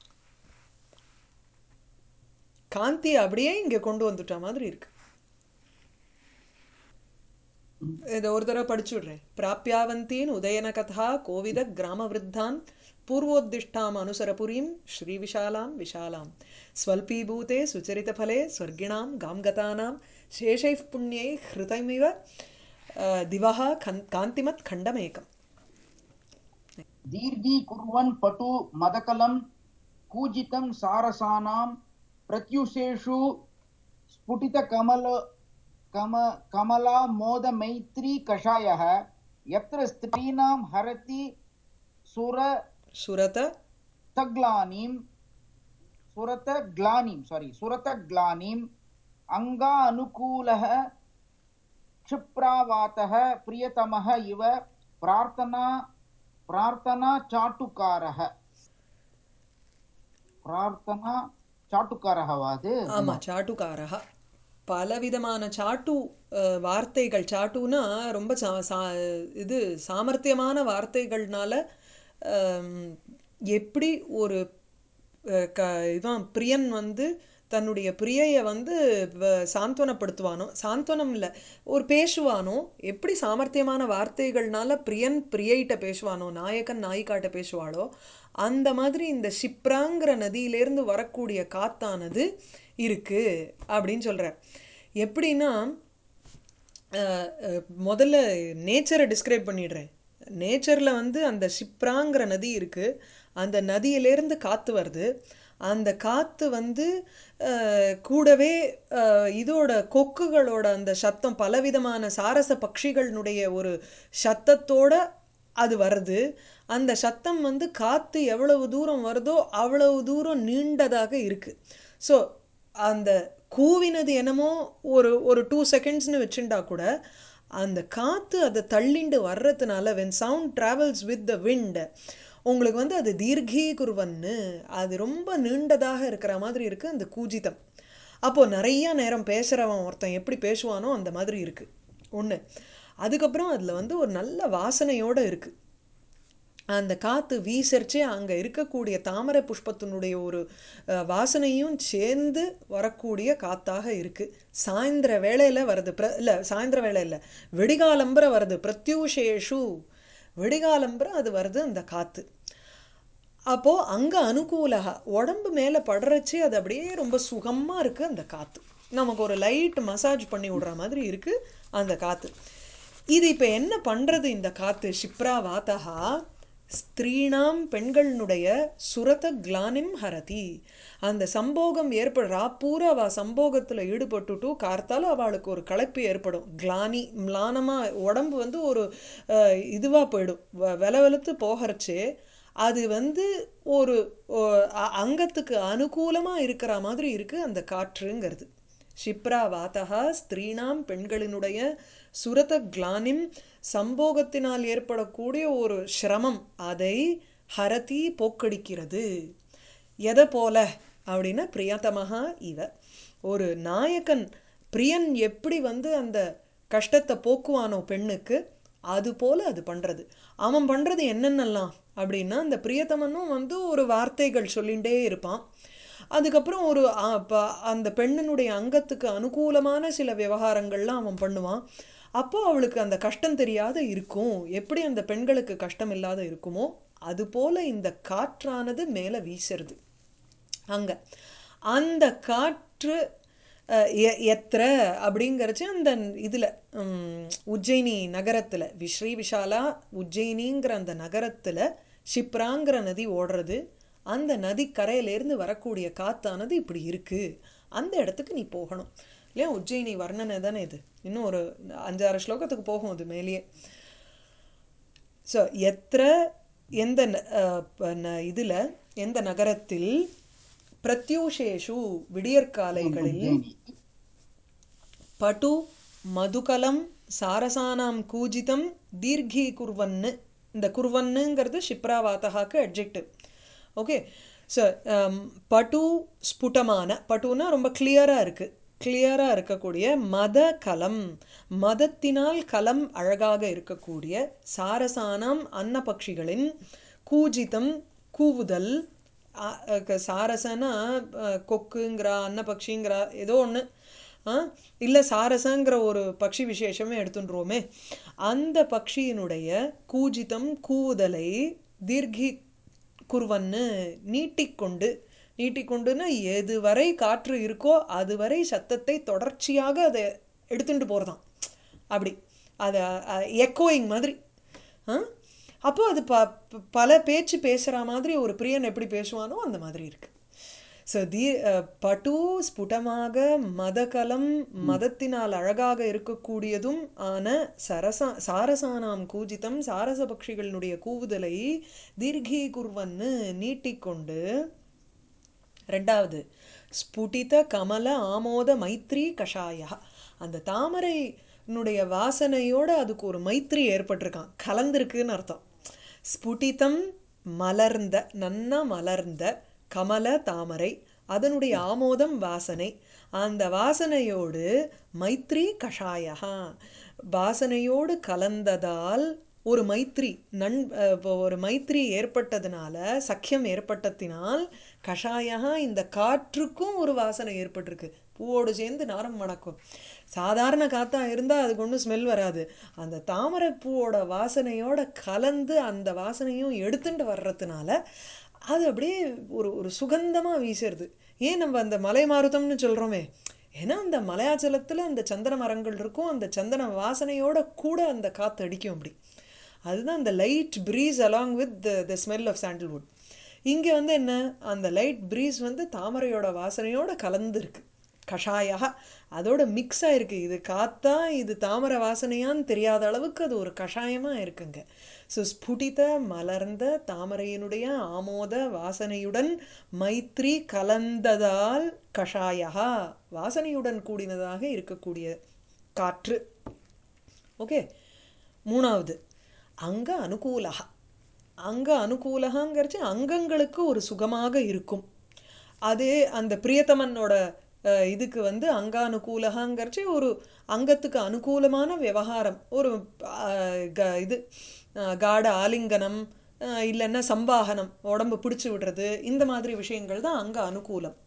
காந்தி அப்படியே இங்கே கொண்டு வந்துட்ட மாதிரி இருக்கு. இதை ஒரு தடவை படிச்சு விடுறேன். பிராப்யாவந்தீன் உதயன கதா கோவித கிராம விருத்தான் பூர்வோத்திஷ்டாம் அனுசரபுரீம் ஸ்ரீ விஷாலாம் விஷாலாம் ஸ்வல்பீபூதே சுச்சரித பலே ஸ்வர்கிணாம் காம்கதானாம் சேஷை புண்ணியை ஹிருதமிவ திவஹா காந்திமத் கண்டமேகம். தீர்கி குர்வன் பட்டு மதகலம் கூஜிதம் சாரசானாம் பிரத்யுஷேஷு ஸ்புடித கமல கம கமலா மோத மைத்ரி கஷாயः யத்ர ஸ்திரீனாம் ஹரதி சுர சுரத தக்லானீம் சுரத க்லானீம் சாரி சுரத க்லானீம் அங்கா அனுகூலः क्षिप्रावातः प्रियतमः इव प्रार्थना प्रार्थना चाटुकारः प्रार्थना चाटुकारः वाது. ஆமாம், சாட்டுக்காரா. பலவிதமான சாட்டு வார்த்தைகள். சாட்டுனா ரொம்ப சா சா இது சாமர்த்தியமான வார்த்தைகள்னால எப்படி ஒரு க இவன் பிரியன் வந்து தன்னுடைய பிரியையை வந்து சாந்த்வனப்படுத்துவானோ, சாந்த்வனம் இல்லை ஒரு பேசுவானோ, எப்படி சாமர்த்தியமான வார்த்தைகள்னால பிரியன் பிரியைகிட்ட பேசுவானோ, நாயக்கன் நாயிக்காட்ட பேசுவாளோ, அந்த மாதிரி இந்த ஷிப்ராங்கிற நதியிலேருந்து வரக்கூடிய காத்தானது இருக்குது அப்படின்னு சொல்கிறார். எப்படின்னா முதல்ல நேச்சரை டிஸ்கிரைப் பண்ணிடுறேன். நேச்சரில் வந்து அந்த ஷிப்ராங்கிற நதி இருக்குது. அந்த நதியிலேருந்து காற்று வருது. அந்த காற்று வந்து கூடவே இதோட கொக்குகளோட அந்த சத்தம், பலவிதமான சாரச பட்சிகளினுடைய ஒரு சத்தத்தோட அது வருது. அந்த சத்தம் வந்து காற்று எவ்வளவு தூரம் வருதோ அவ்வளவு தூரம் நீண்டதாக இருக்குது. ஸோ அந்த கூவினது என்னமோ ஒரு ஒரு டூ செகண்ட்ஸ்னு வச்சுட்டா கூட அந்த காற்று அதை தள்ளிண்டு வர்றதுனால when sound travels with the wind உங்களுக்கு வந்து அது தீர்கீ குருவன்னு, அது ரொம்ப நீண்டதாக இருக்கிற மாதிரி இருக்குது அந்த கூஜிதம். அப்போது நிறையா நேரம் பேசுகிறவன் ஒருத்தன் எப்படி பேசுவானோ அந்த மாதிரி இருக்குது ஒன்று. அதுக்கப்புறம் அதில் வந்து ஒரு நல்ல வாசனையோடு இருக்குது. அந்த காற்று வீசரிச்சே அங்கே இருக்கக்கூடிய தாமரை புஷ்பத்தினுடைய ஒரு வாசனையும் சேர்ந்து வரக்கூடிய காற்றாக இருக்குது. சாயந்தர வேளையில் வருது, பிர இல்லை சாயந்தர வேளை இல்லை வெடிகாலம்புற வருது. பிரத்யூஷேஷு வெடிகாலம்புற அது வருது அந்த காற்று. அப்போது அங்கே அனுகூலக உடம்பு மேலே படுறச்சே அது அப்படியே ரொம்ப சுகமாக இருக்குது. அந்த காற்று நமக்கு ஒரு லைட் மசாஜ் பண்ணி விடுற மாதிரி இருக்குது அந்த காற்று. இது இப்போ என்ன பண்ணுறது இந்த காற்று? ஷிப்ரா வாத்தகா ஸ்திரீனாம் பெண்களினுடைய சுரத கிளானிம் ஹரதி. அந்த சம்போகம் ஏற்படுறா பூரா அவள் சம்போகத்தில் ஈடுபட்டுட்டு கார்த்தால் அவளுக்கு ஒரு களைப்பு ஏற்படும். கிளானி மிளானமாக உடம்பு வந்து ஒரு இதுவாக போயிடும், வெல வெளுத்து போகிறச்சே அது வந்து ஒரு அங்கத்துக்கு அனுகூலமாக இருக்கிற மாதிரி இருக்குது அந்த காற்றுங்கிறது. ஷிப்ரா வாத்தா ஸ்திரீனாம் பெண்களினுடைய சுரத கிளானிம் சம்போகத்தினால் ஏற்படக்கூடிய ஒரு சிரமம் அதை ஹரதி போக்கடிக்கிறது. எதை போல அப்படின்னா பிரியதமஹா இவ. ஒரு நாயகன் பிரியன் எப்படி வந்து அந்த கஷ்டத்தை போக்குவானோ பெண்ணுக்கு அது போல அது பண்ணுறது. அவன் பண்ணுறது என்னென்னலாம் அப்படின்னா அந்த பிரியத்தமனும் வந்து ஒரு வார்த்தைகள் சொல்லிகிட்டே இருப்பான். அதுக்கப்புறம் ஒரு அந்த பெண்ணினுடைய அங்கத்துக்கு அனுகூலமான சில விவகாரங்கள்லாம் அவன் பண்ணுவான். அப்போது அவளுக்கு அந்த கஷ்டம் தெரியாத இருக்கும். எப்படி அந்த பெண்களுக்கு கஷ்டம் இல்லாத இருக்குமோ அதுபோல் இந்த காற்றானது மேலே வீசுறது. அங்கே அந்த காற்று எத்திர அப்படிங்கிறச்சு அந்த இதில் உஜ்ஜயினி நகரத்தில் ஸ்ரீ விஷாலா உஜ்ஜயினிங்கிற அந்த நகரத்தில் ஷிப்ராங்கிற நதி ஓடுறது. அந்த நதி கரையிலேருந்து வரக்கூடிய காத்தானது இப்படி இருக்குது, அந்த இடத்துக்கு நீ போகணும் இல்லையா. உஜ்ஜயினி வர்ணனை தானே இது. இன்னும் ஒரு அஞ்சாறு ஸ்லோகத்துக்கு போகும் அது மேலேயே. ஸோ எத்திர எந்த இதில் எந்த நகரத்தில் பிரத்யூஷேஷு விடியற்காலைகளில் பட்டு மதுகலம் சாரசானாம் கூஜிதம் தீர்கி குர்வன்னு. இந்த குர்வன்னுங்கிறது ஷிப்ராவாத்தகாக்கு அட்ஜெக்டிவ். ஓகே. ஸோ பட்டு ஸ்புட்டமான, பட்டுன்னா ரொம்ப கிளியராக இருக்குது, கிளியராக இருக்கக்கூடிய மத கலம், மதத்தினால் கலம் அழகாக இருக்கக்கூடிய சாரசானாம் அன்னபக்ஷிகளின் கூஜிதம் கூவுதல். சாரசனா கொக்குங்கிறா அன்னபக்ஷிங்கிறா ஏதோ ஒன்று, இல்லை சாரசங்கிற ஒரு பக்ஷி விசேஷமே எடுத்துன்றோமே. அந்த பக்ஷியினுடைய கூஜிதம் கூவுதலை தீர்கி குர்வன்னு நீட்டிக்கொண்டு, நீட்டிக்கொண்டுன்னா எதுவரை காற்று இருக்கோ அதுவரை சத்தத்தை தொடர்ச்சியாக அதை எடுத்துட்டு போகிறதான். அப்படி அதை எக்கோயிங் மாதிரி. அப்போது அது ப பல பேச்சு பேசுகிற மாதிரி ஒரு பிரியன் எப்படி பேசுவானோ அந்த மாதிரி இருக்குது. ஸோ தீ பட்டு ஸ்புடமாக மதகலம், மதத்தினால் அழகாக இருக்கக்கூடியதும் ஆன சரசா சாரசானாம் கூஜிதம் சாரச பக்ஷிகளினுடைய கூவுதலை தீர்கி குர்வன்னு நீட்டிக்கொண்டு. ரெண்டாவது ஸ்புடித கமல ஆமோத மைத்ரி கஷாயா. அந்த தாமரையினுடைய வாசனையோடு அதுக்கு ஒரு மைத்ரி ஏற்பட்டிருக்கான், கலந்திருக்குன்னு அர்த்தம். ஸ்புடிதம் மலர்ந்த, நன்னா மலர்ந்த, கமல தாமரை, அதனுடைய ஆமோதம் வாசனை. அந்த வாசனையோடு மைத்ரி கஷாயா, வாசனையோடு கலந்ததால் ஒரு மைத்ரி நன் ஒரு மைத்ரி ஏற்பட்டதுனால, சக்கியம் ஏற்பட்டதினால் கஷாயா இந்த காற்றுக்கும் ஒரு வாசனை ஏற்பட்டிருக்கு. பூவோடு சேர்ந்து நாரம் மணக்கும். சாதாரண காற்றாக இருந்தால் அதுக்கு ஒன்றும் ஸ்மெல் வராது. அந்த தாமரை பூவோட வாசனையோட கலந்து அந்த வாசனையும் எடுத்துட்டு வர்றதுனால அது அப்படியே ஒரு ஒரு சுகந்தமாக வீசுறது. ஏன் நம்ம அந்த மலை மாருதம்னு சொல்கிறோமே, ஏன்னா அந்த மலையாச்சலத்தில் அந்த சந்தன மரங்கள் இருக்கும், அந்த சந்தன வாசனையோட கூட அந்த காற்று அடிக்கும். அப்படி அதுதான் அந்த light breeze along with the smell of sandalwood. இங்கே வந்து என்ன, அந்த லைட் ப்ரீஸ் வந்து தாமரையோட வாசனையோட கலந்துருக்கு. கஷாயா அதோட மிக்ஸ் ஆகிருக்கு. இது காத்தா இது தாமரை வாசனையான்னு தெரியாத அளவுக்கு அது ஒரு கஷாயமாக இருக்குங்க. ஸோ ஸ்புடித மலர்ந்த தாமரையினுடைய ஆமோத வாசனையுடன் மைத்ரி கலந்ததால் கஷாயா வாசனையுடன் கூடினதாக இருக்கக்கூடிய காற்று. ஓகே. மூணாவது அங்க அனுகூலகா. அங்க அனுகூலகாங்கிறச்சு அங்கங்களுக்கு ஒரு சுகமாக இருக்கும். அது அந்த பிரியத்தமனோட இதுக்கு வந்து அங்கானுகூலகாங்கிறச்சு ஒரு அங்கத்துக்கு அனுகூலமான விவகாரம், ஒரு இது காட ஆலிங்கனம் இல்லைன்னா சம்பாகனம், உடம்பு பிடிச்சி விடுறது, இந்த மாதிரி விஷயங்கள் தான் அங்கே அனுகூலம்.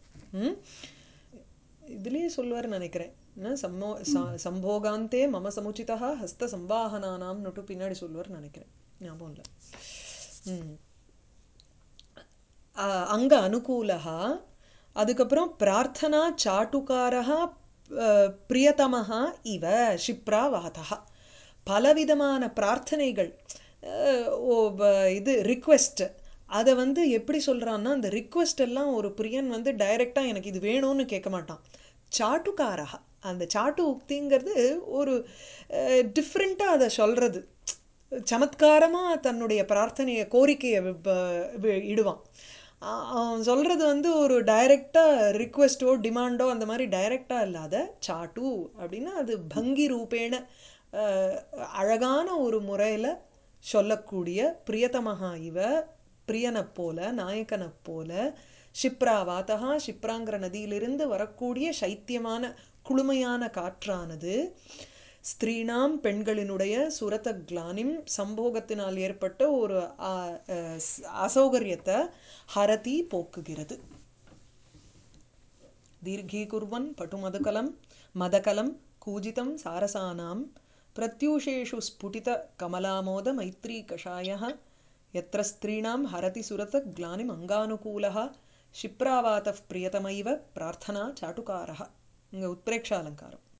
இதுலேயே சொல்லுவார்னு நினைக்கிறேன், சம்மோ சம்போகாந்தே மம சமுச்சிதா ஹஸ்த சம்பாகனானாம் நொட்டு பின்னாடி சொல்லுவார்னு நினைக்கிறேன், ஞாபகம் இல்லை. ம் அங்க அனுகூலகா. அதுக்கப்புறம் பிரார்த்தனா சாட்டுக்காரா பிரியதமஹா இவ ஷிப்ரா வாதா. பலவிதமான பிரார்த்தனைகள், இது ரிக்வெஸ்ட், அதை வந்து எப்படி சொல்கிறான்னா அந்த ரிக்வெஸ்ட் எல்லாம் ஒரு பிரியன் வந்து டைரெக்டாக எனக்கு இது வேணும்னு கேட்க மாட்டான். சாட்டுக்காரா, அந்த சாட்டு உக்திங்கிறது ஒரு டிஃப்ரெண்ட்டாக அதை சொல்கிறது, சமத்காரமாக தன்னுடைய பிரார்த்தனையை கோரிக்கையை இடுவான். ஆ- அவன் சொல்கிறது வந்து ஒரு டைரெக்டாக ரிக்வெஸ்ட்டோ டிமாண்டோ அந்த மாதிரி டைரெக்டாக இல்லாத சாட்டு அப்படின்னா அது பங்கி ரூபேண அஹ், அழகான ஒரு முறையில் சொல்லக்கூடிய பிரியதமஹா இவ பிரியனைப் போல நாயகனைப் போல ஷிப்ராவாதகா ஷிப்ராங்கிற நதியிலிருந்து வரக்கூடிய சைத்தியமான குளுமையான காற்றானது ஸ்திரீணாம் பெண்களினுடைய சுரத கிளானிம் சம்போகத்தினால் ஏற்பட்ட ஒரு ஆ, அஹ், ஸ்- அசௌகரியத்தை ஹரதி போக்குகிறது. दीर्घीकुर्वन् पटुमधुकलं मदकलं कूजितं सारसानां प्रत्यूषेषु स्फुटितकमलामोदमैत्रीकषायः यत्र स्त्रीणां हरति सुरतग्लानिमङ्गानुकूलः क्षिप्रावातः प्रियतमैव प्रार्थना चाटुकारः. இங்கே உத்பிரேக்ஷ அலங்காரம்.